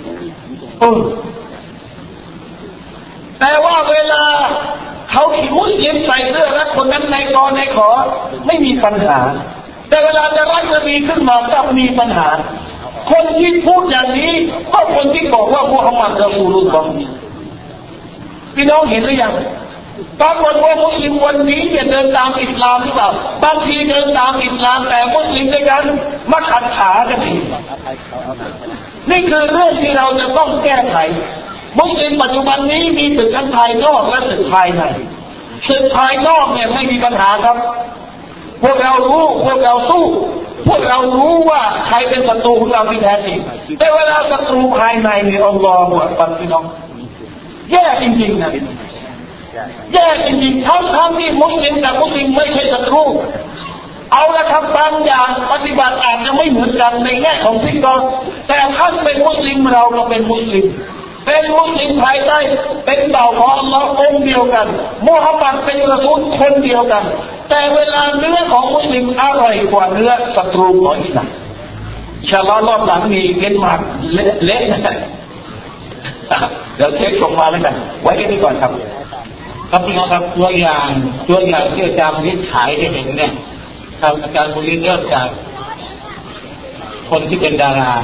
แต่ว่าเวลาเขาขี่มุสลิมใส่เสื้อรักคนนั้นในกอในขอไม่มีปัญหาแต่เวลาจะรักนบีขึ้นมาก็มีปัญหาคนที่พูดอย่างนี้ก็คนที่บอกว่ามุฮัมมัดรอซูลุลลอฮ์พี่น้องเห็นหรือยังปรากฏว่ามุสลิมวันนี้เนี่ยเดินตามอิสลามหรือเปล่าบางทีเดินตามอิสลามแต่มุสลิมด้วยกันมาขัดขากันเองนี่คือเรื่องที่เราจะต้องแก้ไขมุสลิมปัจจุบันนี้มีศึกทั้งภายนอกและศึกภายในศึกภายนอกเนี่ยไม่มีปัญหาครับพวกเรารู้พวกเราสู้พวกเรารู้ว่าใครเป็นศัตรูของเราที่แท้จริงแต่เวลาศัตรูภายในเนี่ยอัลลอฮฺอักบัรพี่น้องแย่จริงๆนะแย่จริงๆทั้งที่มุสลิมกับมุสลิมไม่ใช่ศัตรูเอาละครับบางอย่างปฏิบัติอาจจะไม่เหมือนกันในแง่ของพิธีแต่ท่านเป็นมุสลิมเราก็เป็นมุสลิมเป็นมุสลิมภายใต้เป็นบ่าวของอัลลอฮ์องค์เดียวกันมุฮัมมัดเป็นรอซูลคนเดียวกันแต่เวลาเนื้อของมุสลิมอร่อยกว่าเนื้อศัตรูของอิสลามอินชาอัลลอฮ์รอบหลังมีเกณฑ์มาเละนะเดี๋ยวเช็คส่งมาแล้วกันไว้แค่นี้ก่อนครับครับพี่น้องครับตัวอย่างที่อาจารย์วิฉายได้เห็นเนี่ยครับอาจารย์บุรีเริ่มจากคนที่เป็นดารา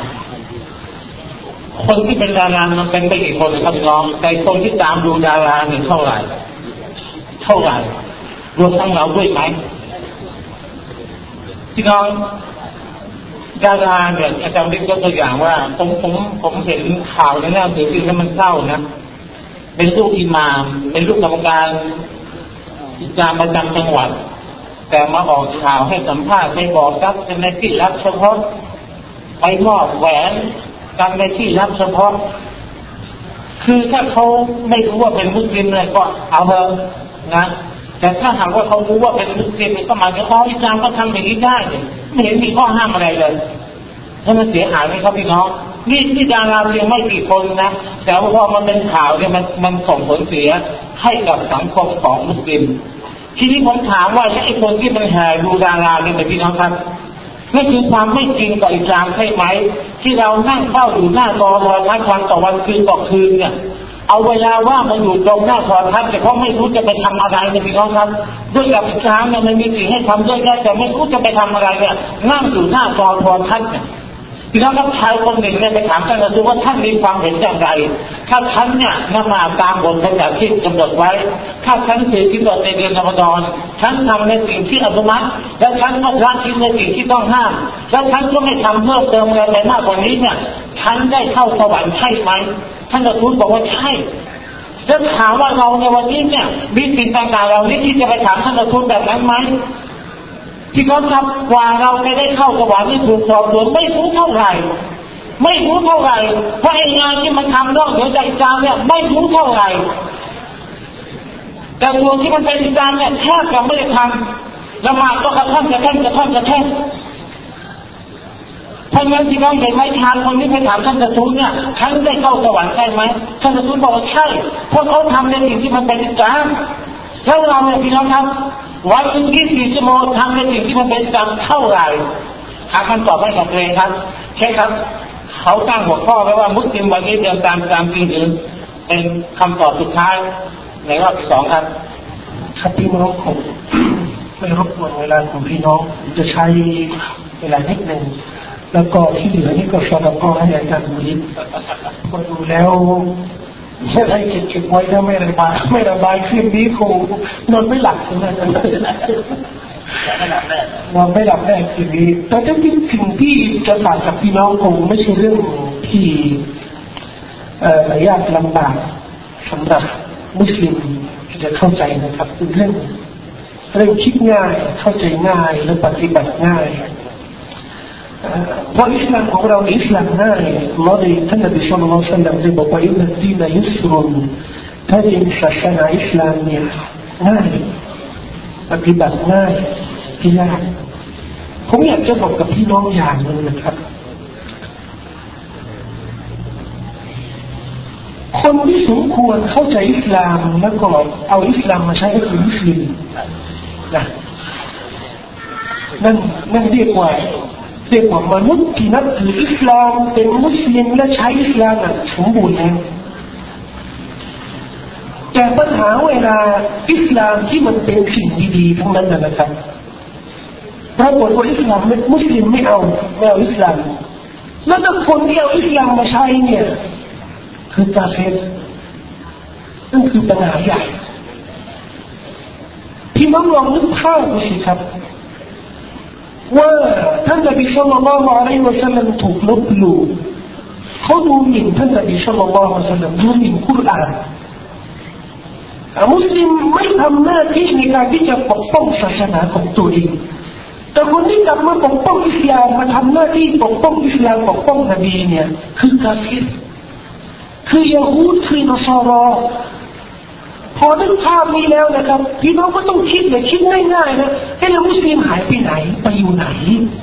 มันเป็นไปกี่คนครับพี่น้องแต่คนที่ตามดูดาราเนี่ยเท่าไหร่รวมทั้งเราด้วยไหมพี่น้องดาราเนี่ยอาจารย์วิทย์ยกตัวอย่างว่าผมเห็นข่าวในหน้าสื่อที่มันเศร้านะเป็นลูกอิหม่ามเป็นลูกกรรมการอิสลามประจำจังหวัดแต่มาออกข่าวให้สัมภาษณ์ไปบอกครับเป็นในที่ลับเฉพาะไปมอบแหวนกันในที่ลับเฉพาะคือถ้าเขาไม่รู้ว่าเป็นมุสลิมเลยก็เอาเถอะนะแต่ถ้าหากว่าเขารู้ว่าเป็นมุสลิมก็หมายถึงว่าอิสลามก็ทำอย่างนี้ได้ไม่เห็นมีข้อห้ามอะไรเลยถ้ามันเสียหายไหมครับพี่น้องนี่ดาราเพียงไม่กี่คนนะแต่ว่าพอมันเป็นข่าวเนี่ยมันส่งผลเสียให้กับสังคมของมุสลิมทีนี้ผมถามว่าไอ้คนที่มันแห่ดูดาราเนี่ยเป็นพี่น้องครับนั่นคือความไม่จริงต่ออิสลามใช่ไหมที่เรานั่งเฝ้าอยู่หน้าจอทั้งวันต่อวันคืนต่อคืนเนี่ยเอาเวลาว่ามาอยู่ตรงหน้าโทรทัศน์แต่เพราะไม่รู้จะไปทำอะไรเนี่ยพี่น้องครับด้วยกับอีกครั้งเนี่ยมันมีสิ่งให้ทำด้วยได้แต่ไม่รู้จะไปทำอะไรเนี่ยนั่งอยู่หน้าจอโทรทัศน์เนี่ยพี่น้องครับชายคนหนึ่งเนี่ยไปถามท่านดูว่าท่านมีความเห็นอย่างไรถ้าท่านเนี่ยนมาตามบทบัญญัติที่กำหนดไว้ถ้าท่านถือที่กำหนดในเดือนรอมฎอนท่านทำในสิ่งที่อนุมัติและท่านก็ละทิ้งในสิ่งที่ต้องห้ามและท่านก็ไม่ทำเพิ่มเติมอะไรไปมากกว่านี้เนี่ยท่านได้เข้าสวรรค์ใช่ไหมท่านก็ทูลบอกว่าใช่จะถามว่าเราในวันนี้เนี่ยมีสิ่งต่างๆเราที่จะไปถามท่านก็ทูลแบบนั้นไหมที่เขาทำกว่าเราจะได้เข้าสวรรค์ที่ถูกสอบสวนไม่รู้เท่าไหร่เพราะไอ้งานที่มันทำนอกเหนือจากอิสลามเนี่ยไม่รู้เท่าไหร่แต่ส่วนที่มันเป็นอิสลามเนี่ยแทบจะไม่ได้ทำละหมาดก็กระท่อนเพราะงั้นที่น้องเห็นไหมทางคนนี้ไปถามท่านจะทูลเนี่ยท่านได้เข้าสวรรค์ใช่ไหมท่านจะทูลบอกว่าใช่เพราะเขาทำในสิ่งที่มันเป็นอิสลามแล้วเราเนี่ยพี่น้องครับวันหนึ่ง24 ชั่วโมงทำในสิ่งที่มันเป็นอิสลามเท่าไหร่หาคำตอบให้กับตัวเองครับใช่ครับเขาตั้งหัวข้อไว้ว่ามุสลิมวันนี้เดินตามอิสลามจริงหรือเป็นคำตอบสุดท้ายในรอบที่ 2ครับครับพี่น้องผมไม่รบกวนเวลาของพี่น้องจะใช้เวลานิดหนึ่งแล้วก็ที่เหลือนี่ก็สำหรับให้อาจารย์มุลิพอดูแล้วไม่ได้เก็บไว้ถ้าไม่ระบายคืนนี้คงนอนไม่หลับใช่ไหมนอนไม่หลับแน่คืนนี้แต่จริงๆสิ่งที่จะฝากกับพี่น้องคงไม่ใช่เรื่องที่ยากลำบากสำหรับมุสลิมที่จะเข้าใจนะครับเป็นเรื่องคิดง่ายเข้าใจง่ายและปฏิบัติง่ายเพราะอิสลามของเราอิสลามง่ายเราได้ท่านนบีศ็อลลัลลอฮุอะลัยฮิวะซัลลัมได้บอกว่าอินนัดดีนยุสรุนถ้าเป็นศาสนาอิสลามเนี่ยง่ายปฏิบัติง่ายที่ยากผมอยากจะบอกกับพี่น้องอย่างนึงนะครับคนที่สมควรเข้าใจอิสลามแล้วก็เอาอิสลามมาใช้ก็คือมุสลิมนะนั่นเรียกว่ามนุษย์ที่นับถืออิสลามเป็นมุสลิมและใช้อิสลามสมบูรณ์แล้วแต่ปัญหาเวลาอิสลามที่มันเป็นสิ่งดีๆทั้งนั้นนะครับปรากฏว่าอิสลามมุสลิมไม่เอาอิสลามแล้วถ้าคนที่เอาอิสลามมาใช้เนี่ยคือกาเฟรนั่นคือปัญหาใหญ่ที่น้องลองนึกภาพดูสิครับว่าท่านนบีศ็อลลัลลอฮุอะลัยฮิวะซัลลัมถูกลบหลู่เขาดูหมิ่นท่านนบีศ็อลลัลลอฮุอะลัยฮิวะซัลลัมดูหมิ่นกุรอานมุสลิมไม่ทำหน้าที่ในการที่จะปกป้องศาสนาของตัวเองแต่คนที่กลับมาปกป้องอิสลามมาทำหน้าที่ปกป้องอิสลามปกป้องนบีเนี่ยคือกาเฟรคือยะฮูดคือนัสรอพอนึกภาพนี้แล้วนะครับพี่น้องก็ต้องคิดง่ายๆนะแล้วมุสลิมหายไปไหนไปอยู่ไหน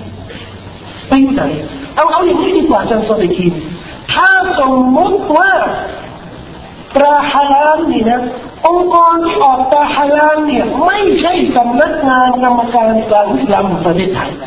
เอาอย่างนี้ดีกว่าอาจารย์ซอดีกีถ้าสมมติว่าตราฮาลาลนี่นะองค์กรที่ออกตราฮาลาลเนี่ยไม่ใช่สำนักงานกรรมการการอิสลามของประเทศไทย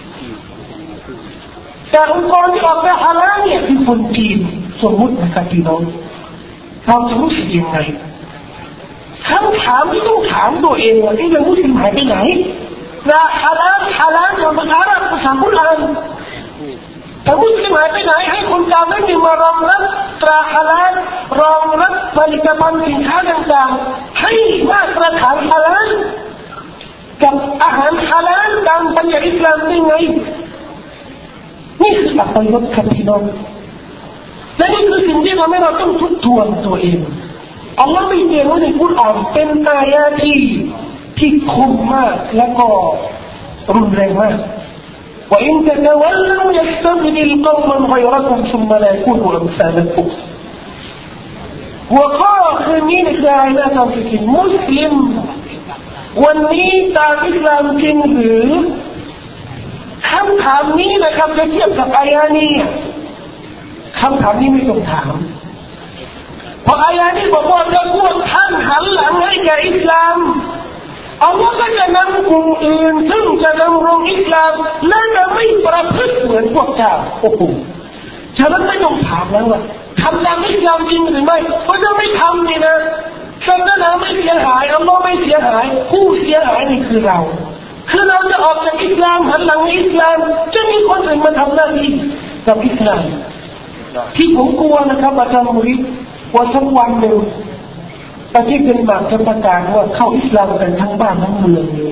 แต่องค์กรที่ออกตราฮาลาลเนี่ยคือคนจีนสมมตินะครับพี่น้องเราจะรู้สึกยังไงคำถามที่ต้องถามตัวเองว่าที่มุสลิมหายไปไหนนะฮาลาลอย่างภาษาอาหรับภาษากุรอานแต่มุสลิมหายไปไหนให้คนกาเฟรมารองรับตราฮาลาลรองรับผลิตภัณฑ์สินค้าต่างๆให้มาตรฐานฮาลาลกับอาหารฮาลาลตามปัญญาอิสลามได้ไงนี่คืออัปยศครับพี่น้องและนี่คือสิ่งที่ทำให้เราต้องทบทวนตัวเองอัลลอฮ์ไม่เตือนว่าในกุรอานเป็นอายะที่คมมากและก็รุนแรงมากوإن تتولوا يستبدل قوما غيركم ثم لا يكونوا أمثالكم หัวข้อคืนนี้ในคืออายะห์ที่มุสลิมวันนี้ตามอิสลามจริงหรือคำถามนี้นะครับจะเทียบกับอายะห์นี้คำถามนี้ไม่ต้องถามเพราะอายะห์นี้บอกว่าถ้าพวกท่านหันหลังให้แก่อิสลามอัลลอฮ์ก็จะนำกลุ่มอื่นซึ่งจะดำรงอิสลามและจะไม่ประพฤติเหมือนพวกเจ้าโอ้โหฉะนั้นไม่ต้องถามแล้วว่าทำตามอิสลามจริงหรือไม่เพราะถ้าไม่ทำนี่นะศาสนาไม่เสียหายอัลลอฮ์ไม่เสียหายผู้เสียหายนี่คือเราจะออกจากอิสลามหันหลังอิสลามจะมีคนอื่นมาทำหน้าที่กับอิสลามที่ผมกลัวนะครับอาจารย์มุริดว่าสักวันหนึ่งประเทศเดนมาร์กจะประกาศว่าเข้าอิสลามกันทั้งบ้านทั้งเมืองเลย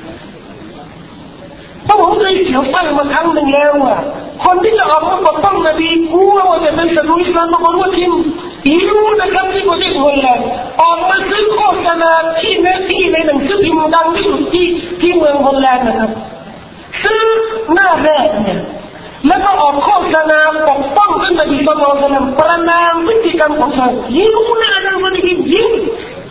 เพราะผมเคยเสียวฟังมาครั้งหนึ่งแล้วว่าคนที่จะออกมาปกป้องนบีกลัวว่าจะเป็นศัตรูอิสลามบางคนว่าทิมรู้นะครับที่ประเทศฮอลแลนด์ออกมาซื้อโฆษณาที่ในหนังสือพิมพ์ดังที่สุดที่เมืองฮอลแลนด์นะครับซื้อหน้าแรกเนี่ยแล้วก็ออกโฆษณาปกป้องท่านนบีศ็อลลัลลอฮุอะลัยฮิวะซัลลัมประนามพฤติกรรมของเขารู้นะอาจารย์มุริดยิง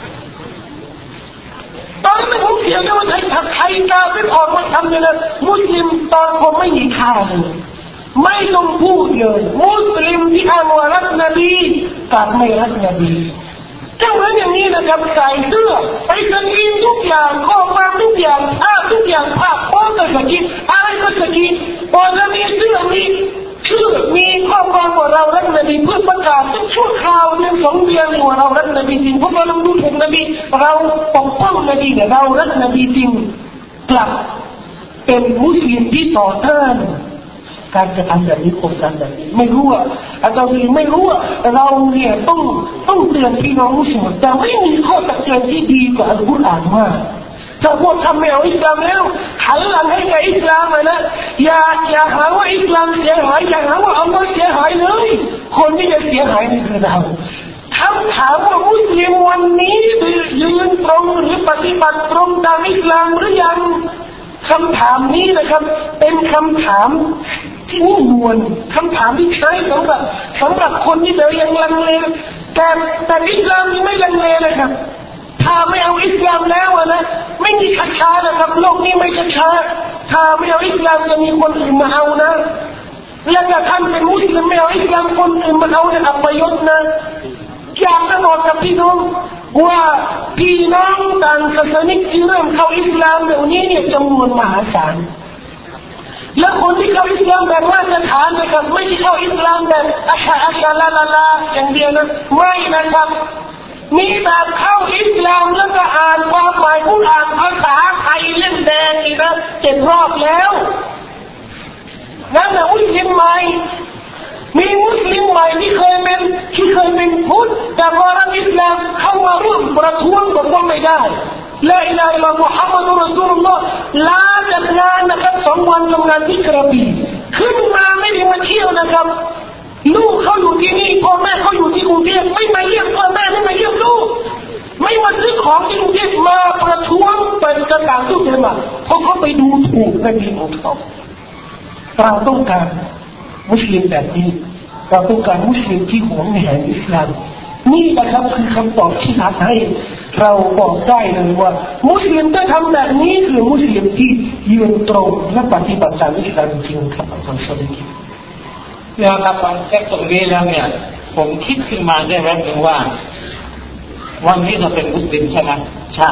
ตอนนั้นผมเสียใจว่าใครกล้าเป็นออกมาทำเนี่ยนะมุสลิมตอนผมไม่มีค่าเลยไม่ต้องพูดเลยมุสลิมที่อ้างว่ารักนบีกับไม่รักนบีเจ้านั้นอย่างนี้นะครับใส่เสื้อไปสกรีนทุกอย่างข้อความทุกอย่างภาพทุกอย่างภาพโพสต์ก็สกรีนอะไรก็สกรีนพอจะมีเสื้อมีชื่อมีข้อความว่าเรารักนบีเพื่อประกาศทุกชั่วคราวเดือน2 เดือนว่าเรารักนบีจริงพวกเราดูถูกนบีเราปกป้องนบีเนี่ยเรารักนบีจริงกลับเป็นมุสลิมที่ต่อต้านการจะทำแบบนี้โครงการแบบนี้ไม่รู้ว่าอาจารย์ไม่รู้ว่าเราเนี่ยต้องเตือนพี่น้องมุสลิมแต่ไม่มีข้อตักเตือนที่ดีกว่าอัลกุรอานว่าถ้าพวกทำไม่เอาอิสลามแล้วหันหลังให้กับอิสลามนะอย่าหาว่าอิสลามเสียหายอย่าหาว่าอัลลอฮ์เสียหายเลยคนที่จะเสียหายนี่คือเราคำถามว่ามุสลิมวันนี้ยืนตรงหรือปฏิบัติตรงตามอิสลามหรือยังคำถามนี้นะครับเป็นคำถามที่นุ่มนวลคำถามที่ใช้สำหรับคนที่เดินยังลังเลแต่อิสลามนี่ไม่ลังเลเลยครับถ้าไม่เอาอิสลามแล้วนะไม่มีคัดค้านนะครับโลกนี้ไม่คัดค้านถ้าไม่เอาอิสลามจะมีคนอื่นมาเอานะแล้วถ้าท่านเป็นมุสลิมไม่เอาอิสลามคนอื่นมาเอาเนี่ยอัปยศนะอยากจะบอกกับพี่น้องว่าพี่น้องต่างศาสนิกที่เริ่มเข้าอิสลามเดี๋ยวนี้เนี่ยจำนวนมหาศาลและคนที่เข้าอิสลามแบบมาตรฐานนะครับไม่ได้เข้าอิสลามแบบอัชฮะลาอย่างเดียวนะไม่นะครับมีแบบเข้าอิสลามแล้วก็อ่านความหมายกุรอานภาษาไทยเล่มแดงนี่นะ7 รอบแล้วนั่นแหละมุสลิมใหม่มีมุสลิมใหม่ที่เคยเป็นพุทธแต่พอรับอิสลามเข้ามาร่วมประท้วงบอกว่าไม่ได้ลาอิลาฮะอิลลัลลอฮ์มุฮัมมัดุรรอซูลุลลอฮ์ลาจัดงานนะครับ2 วันทำงานที่กระบี่ขึ้นมาไม่ได้มาเที่ยวนะครับลูกเขาอยู่ที่นี่พ่อแม่เขาอยู่ที่กรุงเทพไม่มาเยี่ยมพ่อแม่ไม่มาเยี่ยมลูกไม่มาซื้อของที่กรุงเทพมาประท้วงไปกระต่างทุกเรื่องเพราะเขาไปดูถูกนบีของเขาเราต้องการมุสลิมแบบนี้เราต้องการมุสลิมที่หวงแหนอิสลามนี่นะครับคือคำตอบที่ทำให้เราบอกได้เลยว่ามุสลิมที่ทำแบบนี้คือมุสลิมที่ยืนตรงและปฏิบัติตามอิสลามจริงครับอาจารย์สวัสดีแล้วครับตอนแจ้งตรงนี้แล้วเนี่ยผมคิดขึ้นมาได้แล้วถึงว่าวันนี้เราเป็นมุสลิมใช่ไหมใช่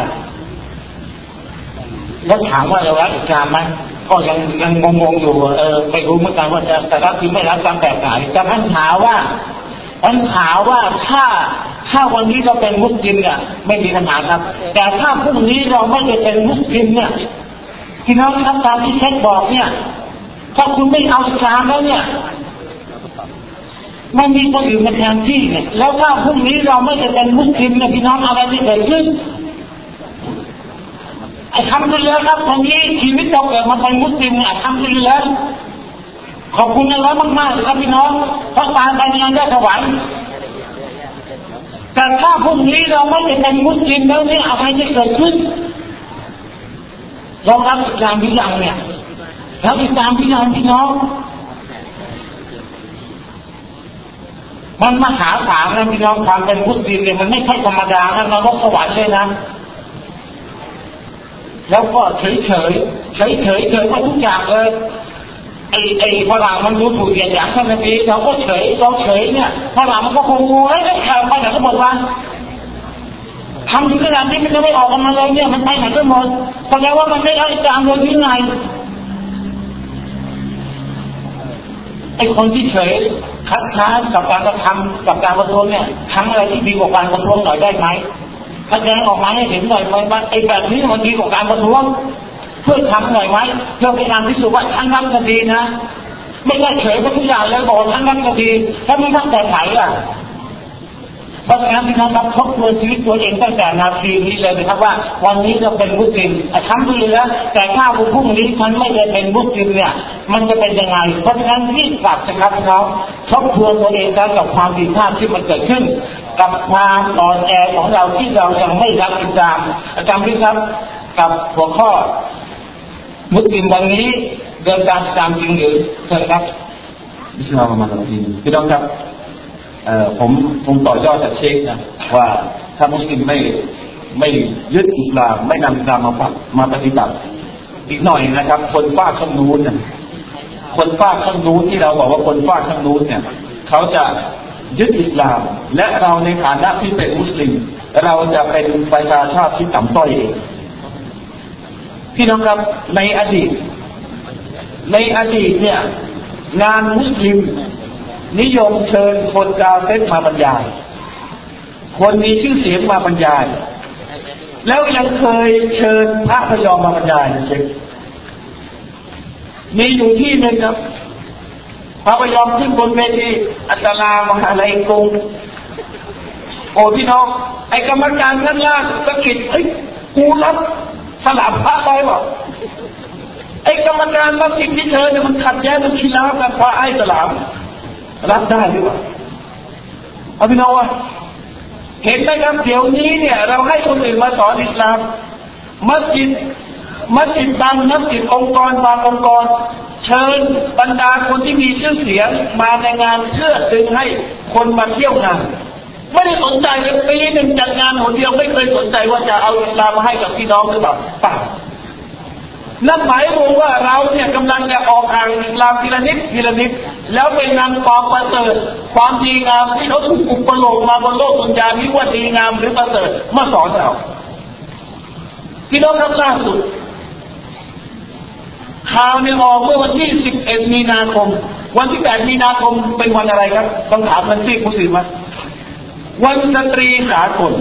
แล้วถามว่าเรารักอิสลามไหมก็ยังงงอยู่ไม่รู้เหมือนกันว่าจะรับหรือไม่รับตามแบบไหนแต่ปัญหาว่าถ้าวันนี้เราเป็นมุสลิมเนี่ยไม่มีปัญหาครับแต่ถ้าพรุ่งนี้เราไม่ได้เป็นมุสลิมเนี่ยพี่น้องครับตามที่เช็คบอกเนี่ยถ้าคุณไม่เอาอิสลามแล้วเนี่ยไม่มีคนอื่นมาแทนที่เนี่ยแล้วถ้าพรุ่งนี้เราไม่ได้เป็นมุสลิมเนี่ยพี่น้องอะไรที่เกิดขึ้นทำดีแล้วครับวันนี้ชีวิตเราเกิดมาเป็นมุสลิมทำดีแล้วขอบคุณอัลเลาะห์มากๆครับพี่น้องเพราะการไปงานได้ถวายแต่ถ้าพรุ่งนี้เราไม่ได้เป็นมุสลิมแล้วเนี่ยอะไรจะเกิดขึ้นเรารับอิสลามที่ยังเนี่ยรับอิสลามที่ยังพี่น้องมันมหาศาลนะพี่น้องความเป็นมุสลิมเนี่ยมันไม่ใช่ธรรมดานะนรกสวรรค์เลยนะแล้วก็เฉยว่าทุกอย่างเลยไอ้ฝรั่งมันรู้ถูกอย่างท่านนบีเราก็เฉยเนี่ยฝรั่งมันก็คงงูไอ้ข่าวไปไหนก็หมดวันทำถึงขนาดนี้มันจะไม่ออกกันมาเลยเนี่ยมันไปไหนก็หมดแสดงว่ามันไม่เอาอิสลามเลยที่ไหนไอ้คนที่เฉยคัดค้านกับการกระทำกับการประท้วงเนี่ยทำอะไรที่ดีกว่าการประท้วงหน่อยได้ไหมแสดงออกมาให้เห็นหน่อยไหมว่าไอ้แบบนี้มันดีกว่าการประท้วงเพื่อทำหน่อยไหมเพื่อเป็นการพิสูจน์ว่าท่านทำคดีนะไม่ได้เฉยทุกอย่างแล้วบอกท่านทำคดีถ้าไม่ทำแต่ไหนล่ะเพราะฉะนั้นพี่น้องครับทบทวนชีวิตตัวเองตั้งแต่นาทีนี้เลยนะครับว่าวันนี้เราเป็นมุสลิมทำดีแล้วแต่ถ้าพรุ่งนี้ฉันไม่ได้เป็นมุสลิมเนี่ยมันจะเป็นยังไงเพราะฉะนั้นรีบกลับนะครับพี่น้องทบทวนตัวเองกับความผิดพลาดที่มันเกิดขึ้นกับความอ่อนแอของเราที่เรายังไม่รับอิสลามอาจารย์พี่ครับกับหัวข้อมุสลิมวันนี้เดินตามอิสลามจริงหรือเชิญครับบิสมิลลาฮิรเราะห์มานิรเราะฮีมพี่น้องครับผมต่อยอดจากเชคนะว่าถ้ามุสลิมไม่ยึดอิสลามไม่นำอิสลามมาปฏิบัติอีกหน่อยนะครับคนฝ้าข้างนู้นเนี่ยคนฝ้าข้างนู้นที่เราบอกว่าคนฝ้าข้างนู้นเนี่ยเขาจะยึดอิสลามและเราในฐานะที่เป็นมุสลิมเราจะเป็นประชาชาติที่ต่ำต้อยเองพี่น้องครับในอดีตเนี่ยงานมุสลิมนิยมเชิญคนกาเฟรมาบรรยายคนมีชื่อเสียงมาบรรยายแล้วยังเคยเชิญพระพยอมมาบรรยายนะเช็คมีอยู่ที่หนึ่งครับพระพยอมขึ้นบนเวทีอัตลามหาลัยกรุงโอ้พี่น้องไอ้กรรมการข้างล่างสะกิดกูรับสลับพระไปวะไอ้กรรมการบางสิ่งที่เชิญเนี่ยมันขัดแย้งมันขีดกันพระไอ้สลับรับได้หรือเปล่าเอาพี่น้องว่าเห็นไหมครับเดี๋ยวนี้เนี่ยเราให้คนอื่นมาสอนอิสลามมัสยิดบางมัสยิดองค์กรบางองค์กรเชิญบรรดาคนที่มีชื่อเสียงมาในงานเพื่อดึงให้คนมาเที่ยวงานไม่ได้สนใจเลยปีหนึ่งจัดงานคนเดียวไม่เคยสนใจว่าจะเอาอิสลามมาให้กับพี่น้องหรือเปล่าป่ะนั่นหมายรวมว่าเราเนี่ยกำลังจะออกห่างอิสลามทีละนิดแล้วเป็นนำความประเสริฐความดีงามที่เขาถูกอุปโลกมาบนโลกดุนยานี้ว่าดีงามหรือประเสริฐมาสอนเราพี่น้องครับล่าสุดข่าวเนี่ยออกเมื่อวันที่11 มีนาคมวันที่8 มีนาคมเป็นวันอะไรครับต้องถามมันสิผู้สื่อมาวันสตรีสากล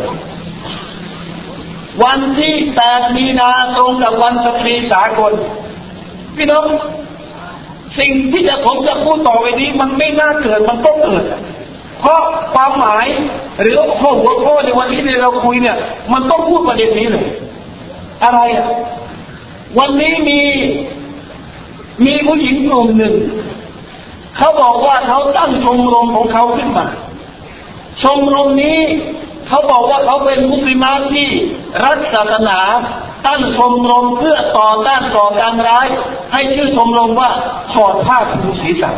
วันที่8 มีนาตรงกับวันสตรีสากลพี่น้องสิ่งที่ผมจะพูดต่อไปนี้มันไม่น่าเกิดมันต้องเกิดเพราะความหมายหรือหัวข้อในวันนี้ที่เราคุยเนี่ยมันต้องพูดประเด็นนี้เลยอะไรอ่ะวันนี้มีผู้หญิงกลุ่มหนึ่งเขาบอกว่าเขาตั้งชมรมของเขาขึ้นมาชมรมนี้เขาบอกว่าเขาเป็นมุสลิมที่รักศาสนาตั้งชมรมเพื่อต่อต้านก่อการร้ายให้ชื่อชมรมว่าถอดผ้าคลุมศีรษะ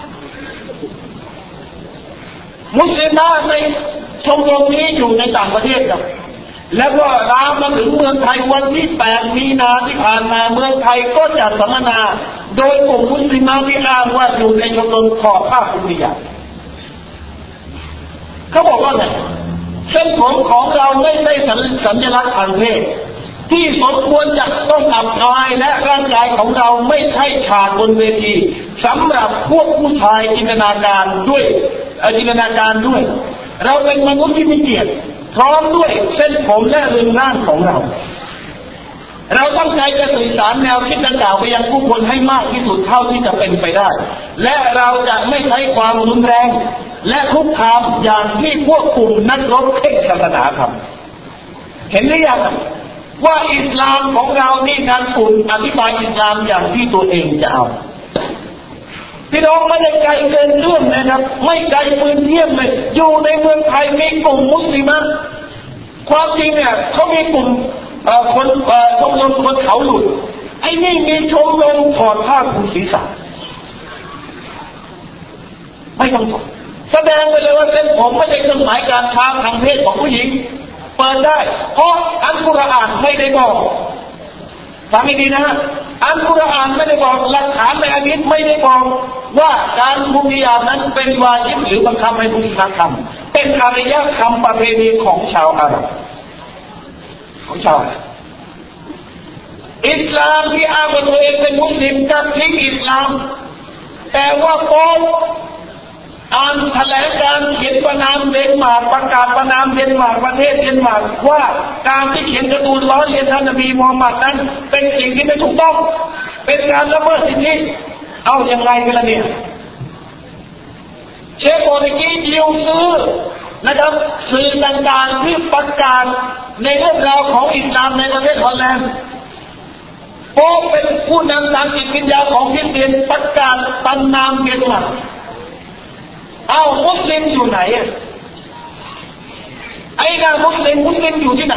มุสลิมในชมรมนี้อยู่ในต่างประเทศครับแล้วก็ลามมาถึงเมืองไทยวันที่8 มีนาที่ผ่านมาเมืองไทยก็จัดสัมมนาโดยกลุ่มมุสลิมที่อ้างว่าอยู่ในชมรมถอดผ้าคลุมศีรษะเขาบอกว่าไงเส้นผมของเราไม่ได้สัญลักษณ์ทางเพศที่สมควรจะต้องอับอายและร่างกายของเราไม่ใช่ฉากบนเวทีสำหรับพวกผู้ชายจินตนาการด้วยเราเป็นมนุษย์ที่มีเกียรติพร้อมด้วยเส้นผมและเรือนร่างของเราตั้งใจจะสื่อสารแนวคิดดังกล่าวไปยังผู้คนให้มากที่สุดเท่าที่จะเป็นไปได้และเราจะไม่ใช้ความรุนแรงและคุกคามอย่างที่พวกกลุ่มนักรบเพ่งศาสนาทำเห็นหรือยังว่าอิสลามของเรานี่การปุ่นอธิบายอิสลามอย่างที่ตัวเองจะเอาพี่น้องไม่ได้ไกลเกินเรื่องนะครับไม่ไกลปืนเทียมเลยอยู่ในเมืองไทยมีกลุ่มมุสลิมความจริงเนี่ยเขามีกลุ่มคนชมรมคนเขาหลุดไอ้นี่มีชมรมถอดผ้าคลุมศีรษะไม่ต้องแสดงไปเลยว่าเส้นผมไม่ใช่เครื่องหมายการค้าทางเพศของผู้หญิงเปิดได้เพราะอัลกุรอานไม่ได้บอกฟังให้ดีนะอัลกุรอานไม่ได้บอกหลักฐานในอะดีษไม่ได้บอกว่าการคุมฮิญาบนั้นเป็นวาญิบหรือบังคับให้ผู้หญิงทำเป็นอารยธรรมประเพณีของชาวอาหรับอิสลามที่อ้างว่าตัวเองเป็นมุสลิมกับทิ้งอิสลามแต่ว่าปลอมอ่านแถลงการเขียนประนามเดนมาร์กประกาศประนามเดนมาร์กประเทศเดนมาร์กว่าการที่เขียนการ์ตูนล้อเลียนท่านนบีมูฮัมหมัดนั้นเป็นสิ่งที่ไม่ถูกต้องเป็นการละเมิดสิทธิเอาอย่างไรกันล่ะเนี่ยเชฟโปรตุเกสยิวซื้อนะครับสื่อต่างๆที่ประกาศในเรื่องราวของอิสลามในประเทศฮอลแลนด์โป๊ปเป็นผู้นำทางจิตวิญญาณของคริสเตียนประกาศประนามเดนมาร์กเอามุสลิมอยู่ไหนไอ้การมุสลิมอยู่ที่ไหน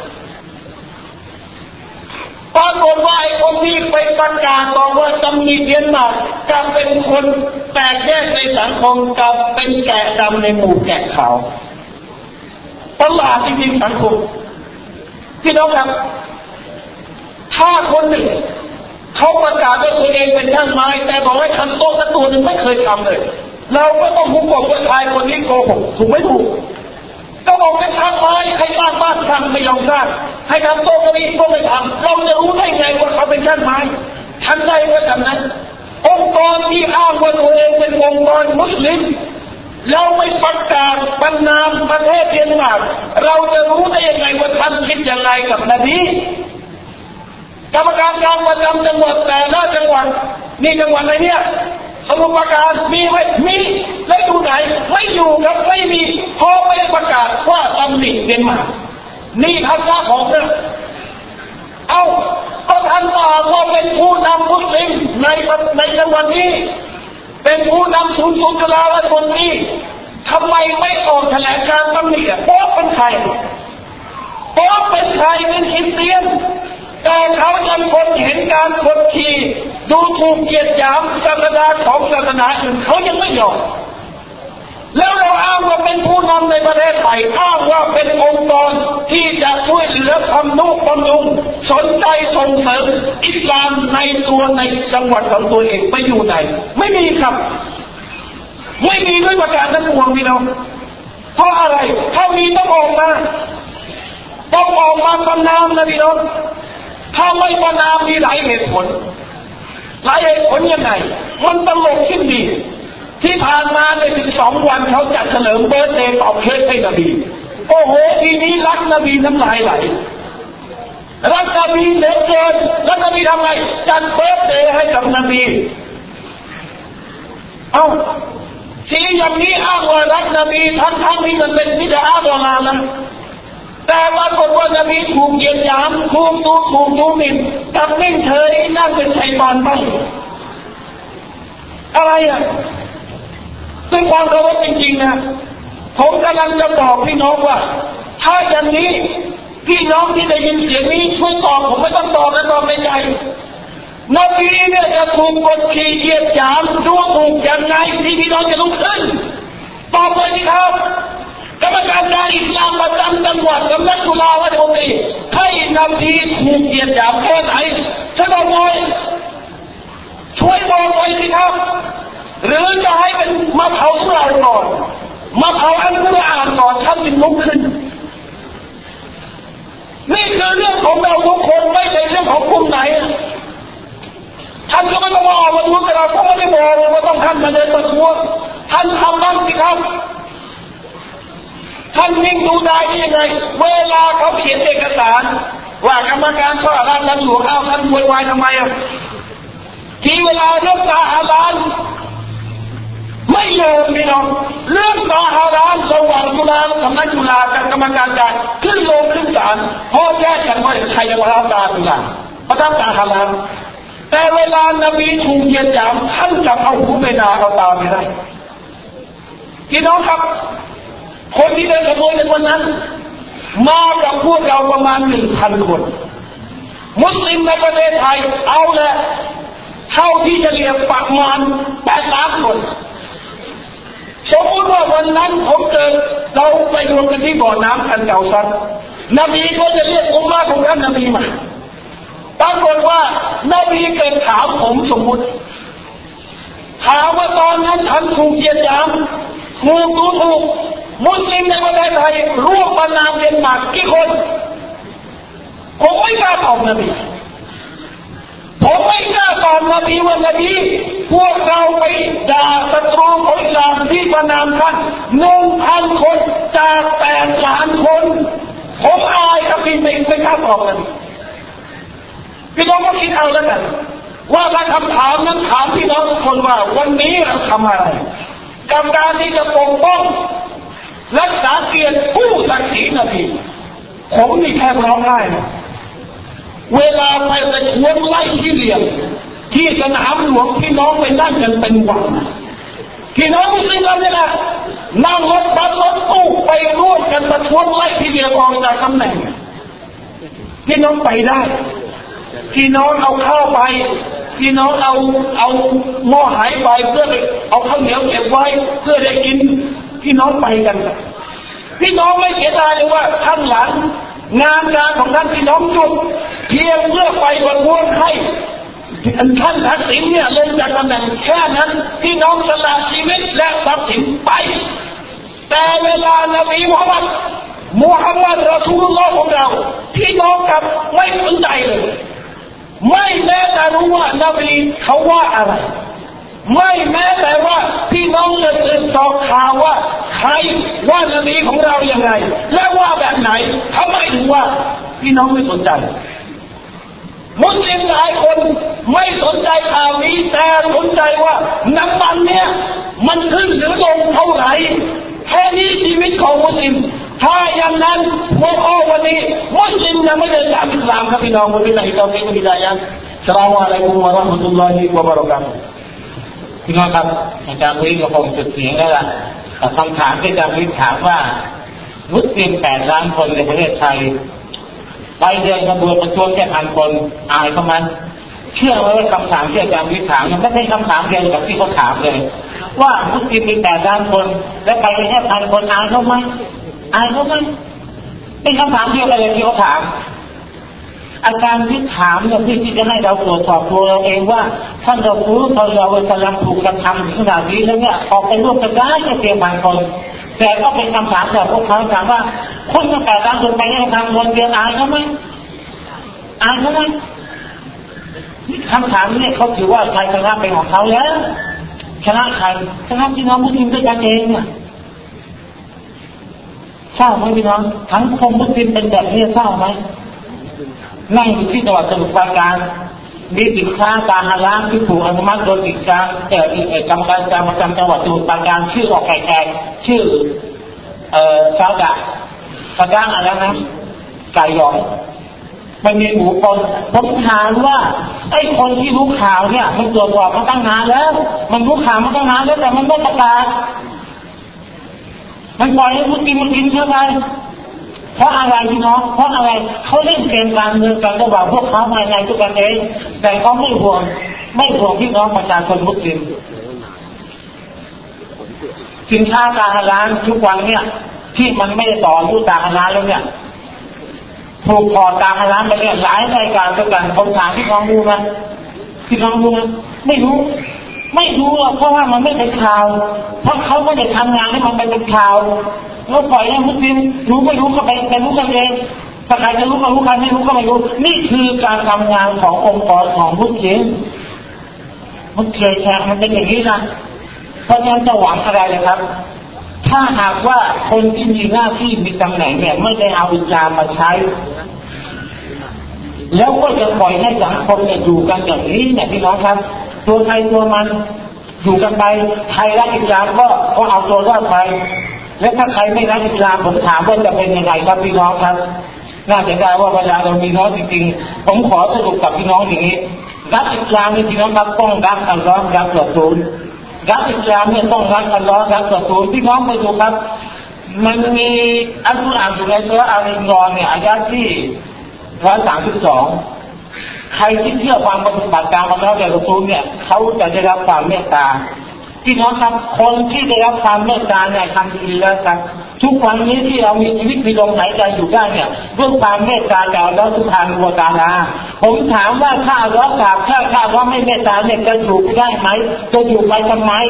ปรากฏว่าไอ้คนที่ไปประกาศบอกว่าตำหนิเดนมาร์กกับเป็นคนแตกแยกในสังคมกับเป็นแกะดำในหมู่แกะขาวประหลาดจริงๆสังคมพี่น้องครับถ้าคนหนึ่งเขาประกาศว่าตัวเองเป็นช่างไม้แต่บอกว่าทำโต๊ะสักตัวหนึ่งไม่เคยทำเลยเราก็ต้องหุบบอกว่าชายคนนี้โกหกถูกไม่ถูกก็บอกเป็นช่างไม้ใครสร้างบ้านทำไม่ยอมสร้างให้ทำโต๊ะก็ไม่ทำเราจะรู้ได้ไงว่าเขาเป็นช่างไม้ทำได้ก็ทำนั้นองค์กรที่อ้างว่าตัวเองเป็นองค์กรมุสลิมเราไม่ประกาศประนามประเทศเดนมาร์กเราจะรู้ได้ยังไงว่าท่านคิดยังไงกับนบีกรรมการกลางประจำจังหวัดแต่ละจังหวัดนี่จังหวัดไหนเนี่ยสมุทรปราการมีไหมมีแล้วอยู่ไหนไม่อยู่ครับไม่มีเพราะไม่ได้ประกาศว่าตำหนิเดนมาร์กนี่ทัศนะของเนี่ยเอาก็ท่านบอกว่าเป็นผู้นำมุสลิมในจังหวัดนี้เป็นผู้นำศูนย์จุฬาลงกรณ์นี้ทำไมไม่ออกแถลงการตำหนิเพราะเป็นใครเพราะเป็นใครเป็นคริสเตียนแต่เขายังคนเห็นการกดขี่ดูถูกเกียรติยามศาสนาของศาสนาอื่นเขายังไม่ยอมแล้วเราอ้างว่าเป็นผู้นำในประเทศไทยอ้างว่าเป็นองค์กรที่จะช่วยเหลือทำนุบำรุงสนใจส่งเสริมอิสลามในจังหวัดของตัวเองไปอยู่ไหนไม่มีครับไม่มีด้วยประการทั้งปวงพี่น้องเพราะอะไรถ้ามีต้องออกมาประนามนะพี่น้องถ้าไม่ประนามมีหลายเหตุผลยังไงมันตลกขึ้นดีที่ผ่านมาใน12 วันเขาจัดเฉลิมเบิร์ธเดย์เป่าเค้กให้นบีโอ้โหทีนี้รักนบีน้ำลายไหลรักนบีเหลือเกินแล้วนบีทำไงจัดเบิร์ธเดย์ให้กับนบีเอาทีอย่างนี้อ้างว่ารักนบีทั้งที่มันเป็นบิดาโบราณนะแต่ว่าคนว่านบีถูกเหยียดหยามถูกดูหมิ่นกับนิ่งเฉยนั่นเป็นชัยบานบ้างอะไรด้วยความเคารพจริงๆนะผมกำลังจะบอกพี่น้องว่าถ้าอย่างนี้พี่น้องที่ได้ยินเสียงนี้ช่วยตอบผมไม่ต้องตอบนะตอบในใจนบีเนี่ยจะถูกกดขี่เหยียดหยามดูถูกยังไงที่พี่น้องจะลุกขึ้นตอบเลยสิครับกรรมการการอิสลามประจำจังหวัดสำนักจุฬาลงกรณ์ให้นบีถูกเหยียดหยามแค่ไหนช่วยบอกหน่อยสิครับหรือจะให้เป็นมาเผาเราก่อนมาเผาอันกุรอานก่อนท่านจึงลุกขึ้นนี่คือเรื่องของเราทุกคนไม่ใช่เรื่องของกลุ่มไหนท่านก็ไม่ต้องมาออกมาดูแต่เราก็ไม่ได้บอกว่าต้องท่านมาเดินประท้วงท่านทำบ้างสิครับท่านนิ่งดูได้ยังไงเวลาเขาเขียนเอกสารว่ากรรมการข้อร้านนั้นหลวงท่านวุ่นวายทำไมที่เวลาเรื่องตาฮาลาลไม่ลืมพี่น้องเรื่องตาฮาลาลระหว่างจุฬาสำนักจุฬากับกรรมการการขึ้นลงขึ้นศาลพอแยกกันว่าใครจะมารับตาจุฬาเพราะตาฮาลาลแต่เวลานบีถูกเหยียดหยามท่านจับเอาหูไม่นาเอาตาไม่ได้พี่น้องครับคนที่เดินขบวนในวันนั้นมากับพวกเราประมาณ 1,000 คนมุสลิมในประเทศไทยเอาแหละเท่าที่จะเรียกประมาณ8 ล้านคนสมมติว่าวันนั้นผมเจอเราไปรวมกันที่บ่อน้ำคันเก่าซัดนบีก็จะเรียกอุมมะของท่านนบีมาปรากฏว่านบีเกิดถามผมสมมุติถามว่าตอนนั้นท่านถูกเหยียดหยามถูกมุสลิมในประเทศไทยร่วมประนามเดนมาร์กกี่คนผมไม่กล้าตอบนบีว่านบีพวกเราไปด่าศัตรูของอิสลามที่ประนามท่าน 1,000 คนจาก8 ล้านคนผมอายครับพี่ไม่กล้าบอกเลยพี่น้องก็คิดเอาแล้วกันว่าถ้าคำถามนั้นถามพี่น้องทุกคนว่าวันนี้เราทำอะไรกับการที่จะปกป้องรักษาเกียรติผู้ศักดิ์ศรีนบีผมนี่แทบร้องไห้นะเวลาไปประท้วงไล่ที่เหลี่ยมที่สนามหลวงพี่น้องไปนั่งกันเป็นวันพี่น้องมุสลิมเราเนี่ยนะนั่งรถบัสรถตู้ไปร่วมกันประท้วงไล่ที่เหลี่ยมออกจากตำแหน่งพี่น้องไปได้พี่น้องเอาข้าวไปพี่น้องเอาหม้อหายไปเพื่อเอาข้าวเหนียวเก็บไว้เพื่อได้กินพี่น้องไปกันพี่น้องไม่เสียดายเลยว่าข้างหลังงานการของท่านพี่น้องหยุดเพียงเพื่อไปประท้วงให้ท่านทักษิณเนี่ยเล่นจากตำแหน่งแค่นั้นพี่น้องสละชีวิตและทรัพย์สินไปแต่เวลานบีมุฮัมมัดรอซูลุลลอฮ์ของเราพี่น้องกับไม่สนใจเลยไม่แม้แต่รู้ว่านบีเขาว่าอะไรไม่แม้แต่ว่าพี่น้องจะติดต่อข่าวว่าใครว่านบีของเราอย่างไรและว่าแบบไหนทำไมถึงว่าพี่น้องไม่สนใจมุสลิมหลายคนไม่สนใจข่าวนี้แต่สนใจว่าน้ำมันเนี่ยมันขึ้นหรือลงเท่าไหร่แค่นี้ชีวิตของมุสลิมถ้าอย่างนั้นวันนี้มุสลิมยังไม่ได้ตามอิสลามครับพี่น้องวันนี้เราไม่ได้ได้ยังอัสสลามุอะลัยกุมวะเราะห์มะตุลลอฮิวะบะเราะกาตุฮ์พี่น้องครับอาจารย์วิก็คงจุดเสียงแล้วล่ะแต่คำถามที่อาจารย์วิถามว่ามุสลิม8 ล้านคนในประเทศไทยไปเดินขบวนประท้วงแค่1,000 คนอายเขาไหมเชื่อไหมว่าคำถามที่อาจารย์วิถามมันไม่ใช่คำถามเดียวกับที่เขาถามเลยว่ามุสลิมมี8 ล้านคนและไปแค่1,000 คนอายเขาไหมอายเขาไหมเป็นคำถามเดียวกันเลยที่เขาถามอาจารย์ที่ถามเนี่ยที่จะให้เราตรวจสอบตัวเราเองว่าท่านเรารู้เรากำลังถูกกระทำถึงขนาดนี้แล้วเนี่ยออกไปร่วมกันได้แค่เพียง1,000 คนแต่ก็เป็นคำถามจากพวกเขาถามว่าคนมา8 ล้านคนไปให้1,000 คนเดียวอายเขาไหมอายเขาไหมคำถามนี้เขาถือว่าใครชนะเป็นของเขาแล้วชนะใครชนะพี่น้องมุสลิมด้วยกันเองอ่ะเศร้าไหมพี่น้องทั้งคมมุสลิมเป็นแบบนี้เศร้าไหมนั่งอยู่ที่จังหวัดสมุทรปราการมีสินค้าการฮาลาลที่ถูกอนุมัติโดยกิจการกรรมการประจำจังหวัดสมุทรปราการชื่อออกแขกชื่อซาดะอะไรนะไก่หยองมันมีหมูปนผมถามว่าไอ้คนที่รู้ข่าวเนี่ยมันตรวจสอบมาตั้งนานแล้วมันรู้ข่าวมาตั้งนานแล้วแต่มันไม่ประกาศมันปล่อยให้มุสลิมกินเข้าไปเพราะอะไรพี่น้องเพราะอะไรเขาเล่นเกมการเมืองกันระหว่างพวกเขาภายในตัวกันเองแต่เขาไม่ห่วงพี่น้องประชาชนมุสลิมสินค้าการฮาลาลทุกวันเนี่ยที่มันไม่ได้ต่อยุตาฮาลาลแล้วเนี่ยถูกขอตาฮาลาลไปเนี่ยหลายรายการด้วยกันผมถามพี่น้องรู้ไหมไม่รู้หรอกเพราะว่ามันไม่เป็นข่าวเพราะเขาไม่ได้ทำงานให้มันเป็นข่าวแล้วปล่อยให้มุสลิมรู้ไม่รู้ก็ไปรู้กันเองถ้าใครจะรู้ก็รู้ใครไม่รู้ก็ไม่รู้นี่คือการทำงานขององค์กรของมุสลิมมันเคยแชร์มันเป็นอย่างนี้นะเพราะฉะนั้นจะหวังอะไรเลยครับถ้าหากว่าคนที่มีหน้าที่มีตำแหน่งเนี่ยไม่ได้เอาอิสลามมาใช้แล้วก็จะปล่อยให้สังคมเนี่ยอยู่กันอย่างนี้เนี่ยพี่น้องครับตัวใครตัวมันอยู่กันไปใครรักอิสลามก็เอาตัวรอดไปและถ้าใครไม่รักอิสลามผมถามว่าจะเป็นยังไงครับพี่น้องครับน่าเสียดายว่าเวลาเรามีน้อยจริงๆผมขอสรุปกับพี่น้องอย่างนี้รักอิสลามนี่พี่น้องครับต้องรักอัลลอฮ์รักรอซูลรักอิสลามเนี่ยต้องรักอัลลอฮ์รักรอซูลพี่น้องไปดูครับมันมีอัลกุรอานอยู่ในสุเราะห์อัล อิมรอนเนี่ยอายะห์ที่132ใครที่เชื่อฟังปฏิบัติตามอัลลอฮ์และรอซูลเนี่ยเขาจะได้รับความเมตตาพี่น้องครับคนที่ได้รับความเมตตาเนี่ยทำดีแล้วครับทุกวันนี้ที่เรามีชีวิตมีลมหายใจอยู่ได้เนี่ยด้วยความเมตตาจากอัลลอฮ์ซุบฮานะฮูวะตะอาลาผมถามว่าถ้าอัลลอฮ์กราบถ้าอัลลอฮ์ไม่เมตตาเนี่ยจะอยู่ได้ไหมจะอยู่ไปทำไม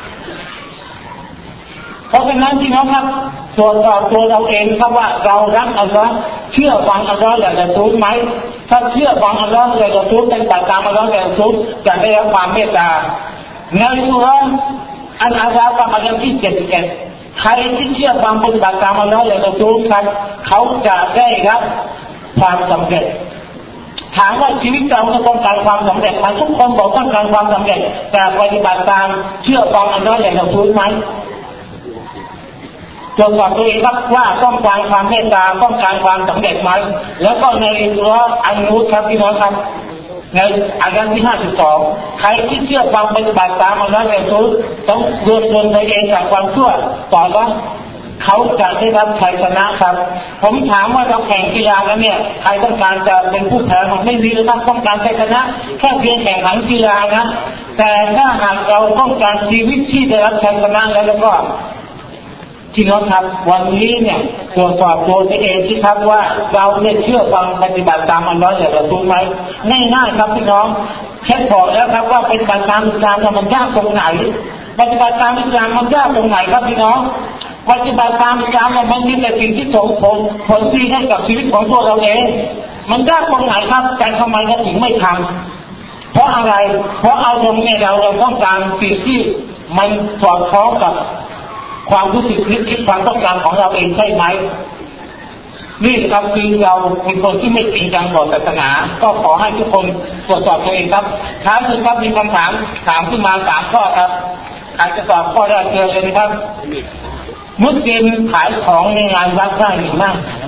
เพราะฉะนั้นพี่น้องครับตรวจสอบตัวเราเองครับว่าเรารักอัลลอฮ์เชื่อฟังอัลลอฮ์และรอซูลไหมถ้าเชื่อฟังอัลลอฮ์และรอซูลเป็นไปตามอัลลอฮ์และรอซูลจะได้รับความเมตตาในสุเราะห์อันอาซาบมายังที่71ใครที่เชื่อฟังปฏิบัติตามอัลเลาะห์และรอซูลครับเขาจะได้รับความสำเร็จถามว่าชีวิตเราต้องการความสำเร็จไหมทุกคนบอกต้องการความสำเร็จแต่ปฏิบัติตามเชื่อฟังอัลเลาะห์และรอซูลไหมตรวจสอบตัวเองครับว่าต้องการความเมตตาต้องการความสำเร็จไหมแล้วก็ในสุเราะห์อันนูรครับพี่น้องครับในอายะห์ที่52ใครที่เชื่อฟังปฏิบัติตามอัลเลาะห์และรอซูลต้องรวมตนตัวเองจากความชั่วต่อแล้วเขาจะได้รับชัยชนะครับผมถามว่าเราแข่งกีฬาแล้วเนี่ยใครต้องการจะเป็นผู้แพ้มันไม่มีหรือต้องการชัยชนะแค่เพียงแข่งขันกีฬานะแต่ถ้าหากเราต้องการชีวิตที่ได้รับชัยชนะแล้วก็พี่น้องครับวันนี้เนี่ยตรวจสอบตัวเองที่ครับว่าเราเนี่ยเชื่อฟังปฏิบัติตามอัลเลาะห์และรอซูลไหมง่ายๆครับพี่น้องแค่บอกแล้วครับว่าปฏิบัติตามอิสลามมันยากตรงไหนปฏิบัติตามอิสลามมันยากตรงไหนครับพี่น้องปฏิบัติตามอิสลามมันมีแต่สิ่งที่ส่งผลดีให้กับชีวิตของตัวเราเองมันยากตรงไหนครับแต่ทำไมเราถึงไม่ทำเพราะอะไรเพราะอารมณ์เนี่ยเราต้องการสิ่งที่มันสอดคล้องกับความรู้สึกนึกคิดความต้องการของเราเองใช่ไหมนี่ครับคือเราเป็นคนที่ไม่จริงจังต่อศาสนาก็ขอให้ทุกคนตรวจสอบตัวเองครับท้ายสุดครับมีคำถามขึ้นมา3ข้อครับใครจะตอบข้อแรกเชิญเลยครับมุสลิมขายของในงานวัดได้หรือไม่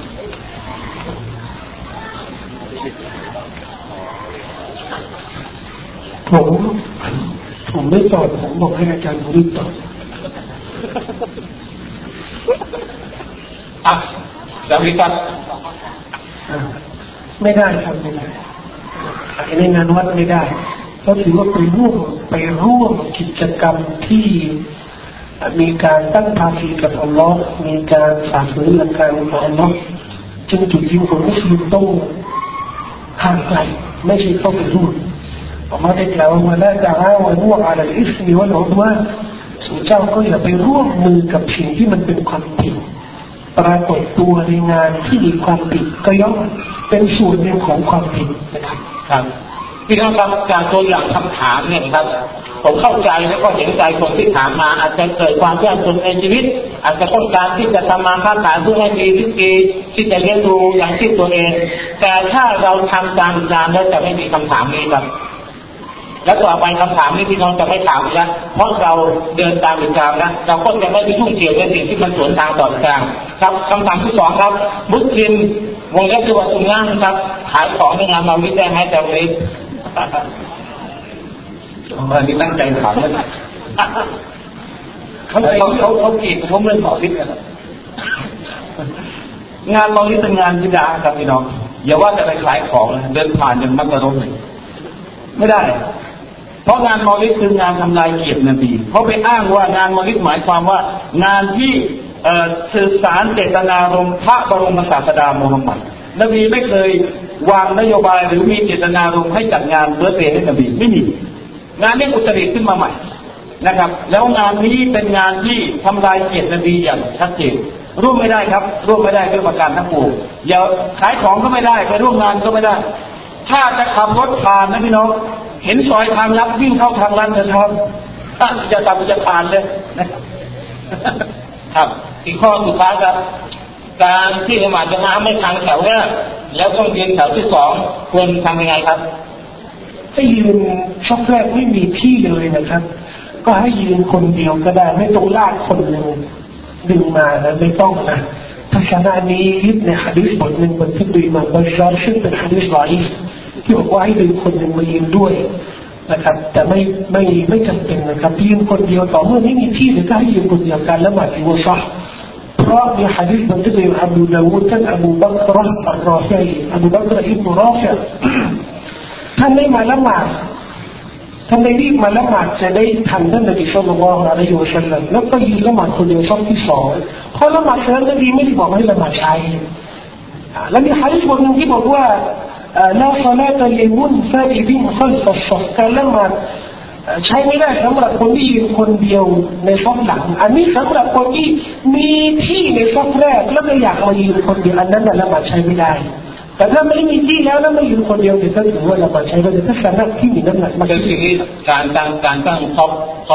ผมไม่ตอบผมบอกให้อาจารย์รีบตอบจำดีครับไม่ได้ครับไม่ได้ในงานวัดไม่ได้เพราะถือว่าไปร่วมกิจกรรมที่มีการตั้งภาคีกับอัลลอฮ์มีการฝ่าฝืนหลักการของอัลลอฮ์จึงจุดยืนของมุสลิมต้องห่างไกลไม่ใช่เข้าไปร่วมอัลลอฮ์ได้กล่าวว่าละตะอาวันูอะลัลอิสมิวัลอุดวานสู่เจ้าก็อย่าไปร่วมมือกับสิ่งที่มันเป็นความผิดปรากฏตัวในงานที่มีความผิดก็ย่อมเป็นส่วนหนึ่งของความผิดนะครับครับพี่น้องครับจากตัวอย่างคำถามเนี่ยครับผมเข้าใจแล้วก็เห็นใจคนที่ถามมาอาจจะเกิดความยากจนในชีวิตอาจจะต้องการที่จะทำมาค้าขายเพื่อให้มีวิธีที่จะเลี้ยงดูอย่างที่ตัวเองแต่ถ้าเราทำตามอิสลามแล้วจะไม่มีคำถามนี้ครับแล้วต่อไปคำถามนี้พี่น้องจะไม่ถามแล้วเพราะเราเดินตามอิสลามนะเราก็จะไม่ไปยุ่งเกี่ยวกับสิ่งที่มันสวนทางต่ออิสลามครับคำถามที่2ครับมุสลิมวงเล็บที่ว่าสุนนะครับขายของในงานมาวิจัยให้แต่วันนี้อันนี้ตั้งใจถามเลยเขากีดผมเรื่องหมอฤทธิ์กันงานหมอฤทธิ์เป็นงานบิดาครับพี่น้องอย่าว่าจะไปขายของเดินผ่านยังมักกะรมเลยไม่ได้เพราะงานมอลิดคืองานทำลายเกียรตินบีเขาไปอ้างว่างานมอลิดหมายความว่างานที่สื่อสารเจตนารมณ์พระบรมศาสดามูฮัมหมัดนบีไม่เคยวางนโยบายหรือมีเจตนารมณ์ให้จัดงานเบิร์ธเดย์ให้นบีไม่มีงานนี้อุตริขึ้นมาใหม่นะครับแล้วงานนี้เป็นงานที่ทำลายเกียรตินบีอย่างชัดเจนร่วมไม่ได้ครับร่วมไม่ได้ด้วยประการทั้งปวงอย่าขายของก็ไม่ได้ไปร่วมงานก็ไม่ได้ถ้าจะขับรถผ่านนะพี่น้องเห็นซอยทางลัดวิ่งเข้าทางลัดเดินทางจะตัดจะผ่านเลยนะครับอีกข้อสุดท้ายครับการที่ละหมาดจะมาไม่ทางแถวแรกแล้วต้องยืนแถวที่2ควรทำยังไงครับให้ยืนช่องแรกไม่มีที่เลยนะครับก็ให้ยืนคนเดียวก็ได้ไม่ต้องลากคนหนึ่งดึงมานะไม่ต้องนะถ้าขณะนี้ในหะดีษบทหนึ่งบันทึกโดยอิหม่ามบัชชาร์ซึ่งเป็นหะดีษฎออีฟที่บอกว่าให้ดึงคนหนึ่งมายืนด้วยนะครับแต่ไม่จำเป็นนะครับยืนคนเดียวต่อเมื่อไม่มีที่หรือก็ให้ยืนคนเดียวกันละหมาดที่ว่าซะห์เพราะมีหะดีษบันทึกโดยอบูดาวูดท่านอบูบักรอัลรอฟิอบูบักรอิบนุรอฟิท่านได้มาละหมาดท่านได้รีบมาละหมาดจะได้ทันท่านนบีศ็อลลัลลอฮุอะลัยฮิวะซัลลัมแล้วก็ยืนละหมาดคนเดียวซอฟที่2เพราะละหมาดนั้นนบีไม่ได้บอกให้ละหมาดชายแล้วมีหะดีษบทนึงที่บอกว่าลาศอลาตะลิมุนฟาอิบินคัลฟัสศอฟการละหมาดใช้ไม่ได้สำหรับคนที่ยืนคนเดียวในซอฟหลังอันนี้สำหรับคนที่มีที่ในซอฟแรกแล้วไม่อยากมายืนคนเดียวอันนั้นละหมาดใช้ไม่ได้แต่ถ้าไม่มีที่แล้วไม่ยืนคนเดียวเดี๋ยวก็ถือว่าละหมาดใช้ไม่ได้ถ้าสำหรับที่มีน้ำหนักมันคือสิ่งที่การตั้งท็อป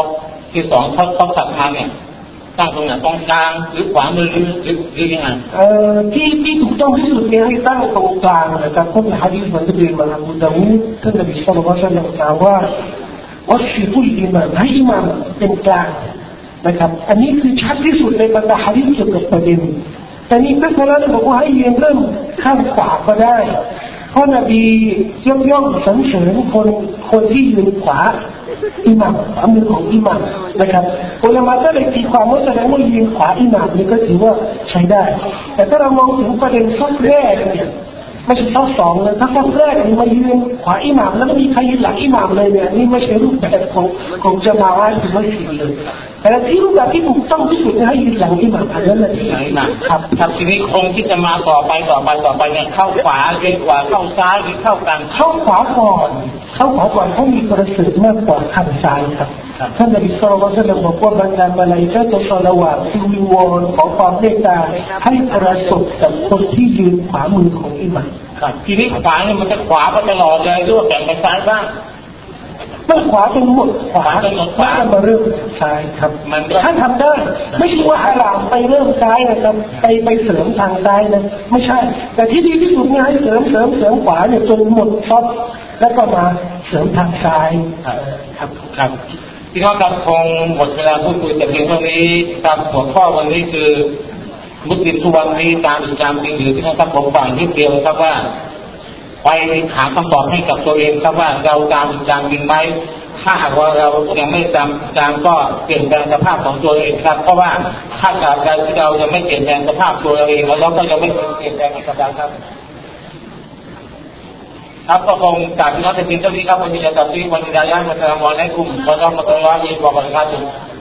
ที่สองเขาตัดมาเนี่ยตั้งตรงไหนตรงกลางหรือขวามือหรือยังไงที่ถูกต้องที่สุดเนี่ยให้ตั้งตรงกลางนะครับเพราะในฮะดีษมันจะเป็นมาอบูดาวูดท่านนบีศ็อลลัลลอฮุอะลัยฮิวะซัลลัมกล่าวว่าวัชฟิกุลอิมามให้อิมามเป็นกลางนะครับอันนี้คือชัดที่สุดในบรรดาฮะดีษเกี่ยวกับประเด็นแต่นี่ก็คือเราบอกว่าให้ยืนเริ่มข้างขวาก็ได้เพราะนบีย่อมสรรเสริญคนที่ยืนขวาอิหม่ามขวามือของอิหม่ามนะครับอุลามะก็เลยตีความว่าแสดงว่ายืนขวาอิหม่ามนี่ก็ถือว่าใช้ได้แต่ถ้าเรามองถึงประเด็นซับแรกเนี่ยไม่ใช่ซับสองเลยถ้าซับแรกนี่มายืนขวาอิหม่ามแล้วไม่มีใครยืนหลังอิหม่ามเลยเนี่ยนี่ไม่ใช่รูปแบบของจะมาว่าหรือไม่ผิดเลยแต่ที่รูปแบบที่ถูกต้องที่สุดให้ยืนหลังอิหม่ามอันนั้นแหละครับทีนี้คงที่จะมาต่อไปเนี่ยเข้าขวาหรือขวาเข้าซ้ายหรือเข้ากลางเข้าขวาก่อนเขามีประเสริฐมากกว่าข้างซ้ายครับท่านนบีศ็อลลัลลอฮุอะลัยฮิวะซัลลัมบอกว่าบรรดามาลาอิกะฮ์จะศอลาวาตที่วิงวอนขอความเมตตาให้ประสบกับคนที่ยืนขวามือของอิหม่ามครับทีนี้ขวาเนี่ยมันจะขวาไปตลอดเลยหรือว่าแบ่งไปซ้ายบ้างไม่ขวาเป็นหมดขวาจะมาเริ่มซ้ายครับถ้าทำได้ไม่ใช่ว่าฮารามไปเริ่มซ้ายนะครับไปเสริมทางซ้ายนะไม่ใช่แต่ที่ดีที่สุดเนี่ยให้เสริมขวาเนี่ยจนหมดซอฟแล้วก็มาเสริมทางซ้ายครับพี่น้องครับคงหมดเวลาพูดคุยแต่เพียงเท่านี้ตามหัวข้อวันนี้คือมุสลิมทุกวันนี้ตามอิสลามจริงหรือพี่น้องครับผมฟังนิดเดียวครับว่าไปหาคำตอบให้กับตัวเองครับว่าเราตามอิสลามจริงไหมถ้าหากว่าเรายังไม่ตามอิสลามก็เปลี่ยนแปลงสภาพของตัวเองครับเพราะว่าถ้าเรายังไม่เปลี่ยนแปลงสภาพตัวเราเองเราก็จะไม่เปลี่ยนแปลงอิสลามครับก็คงจากที่น้องจะกินเท่านี้ครับวันนี้จะตัดที่วันนี้ได้ยังมาสลามอะลัยกุมวะเราะห์มะตุลลอฮิวะบะเราะกาตุฮ์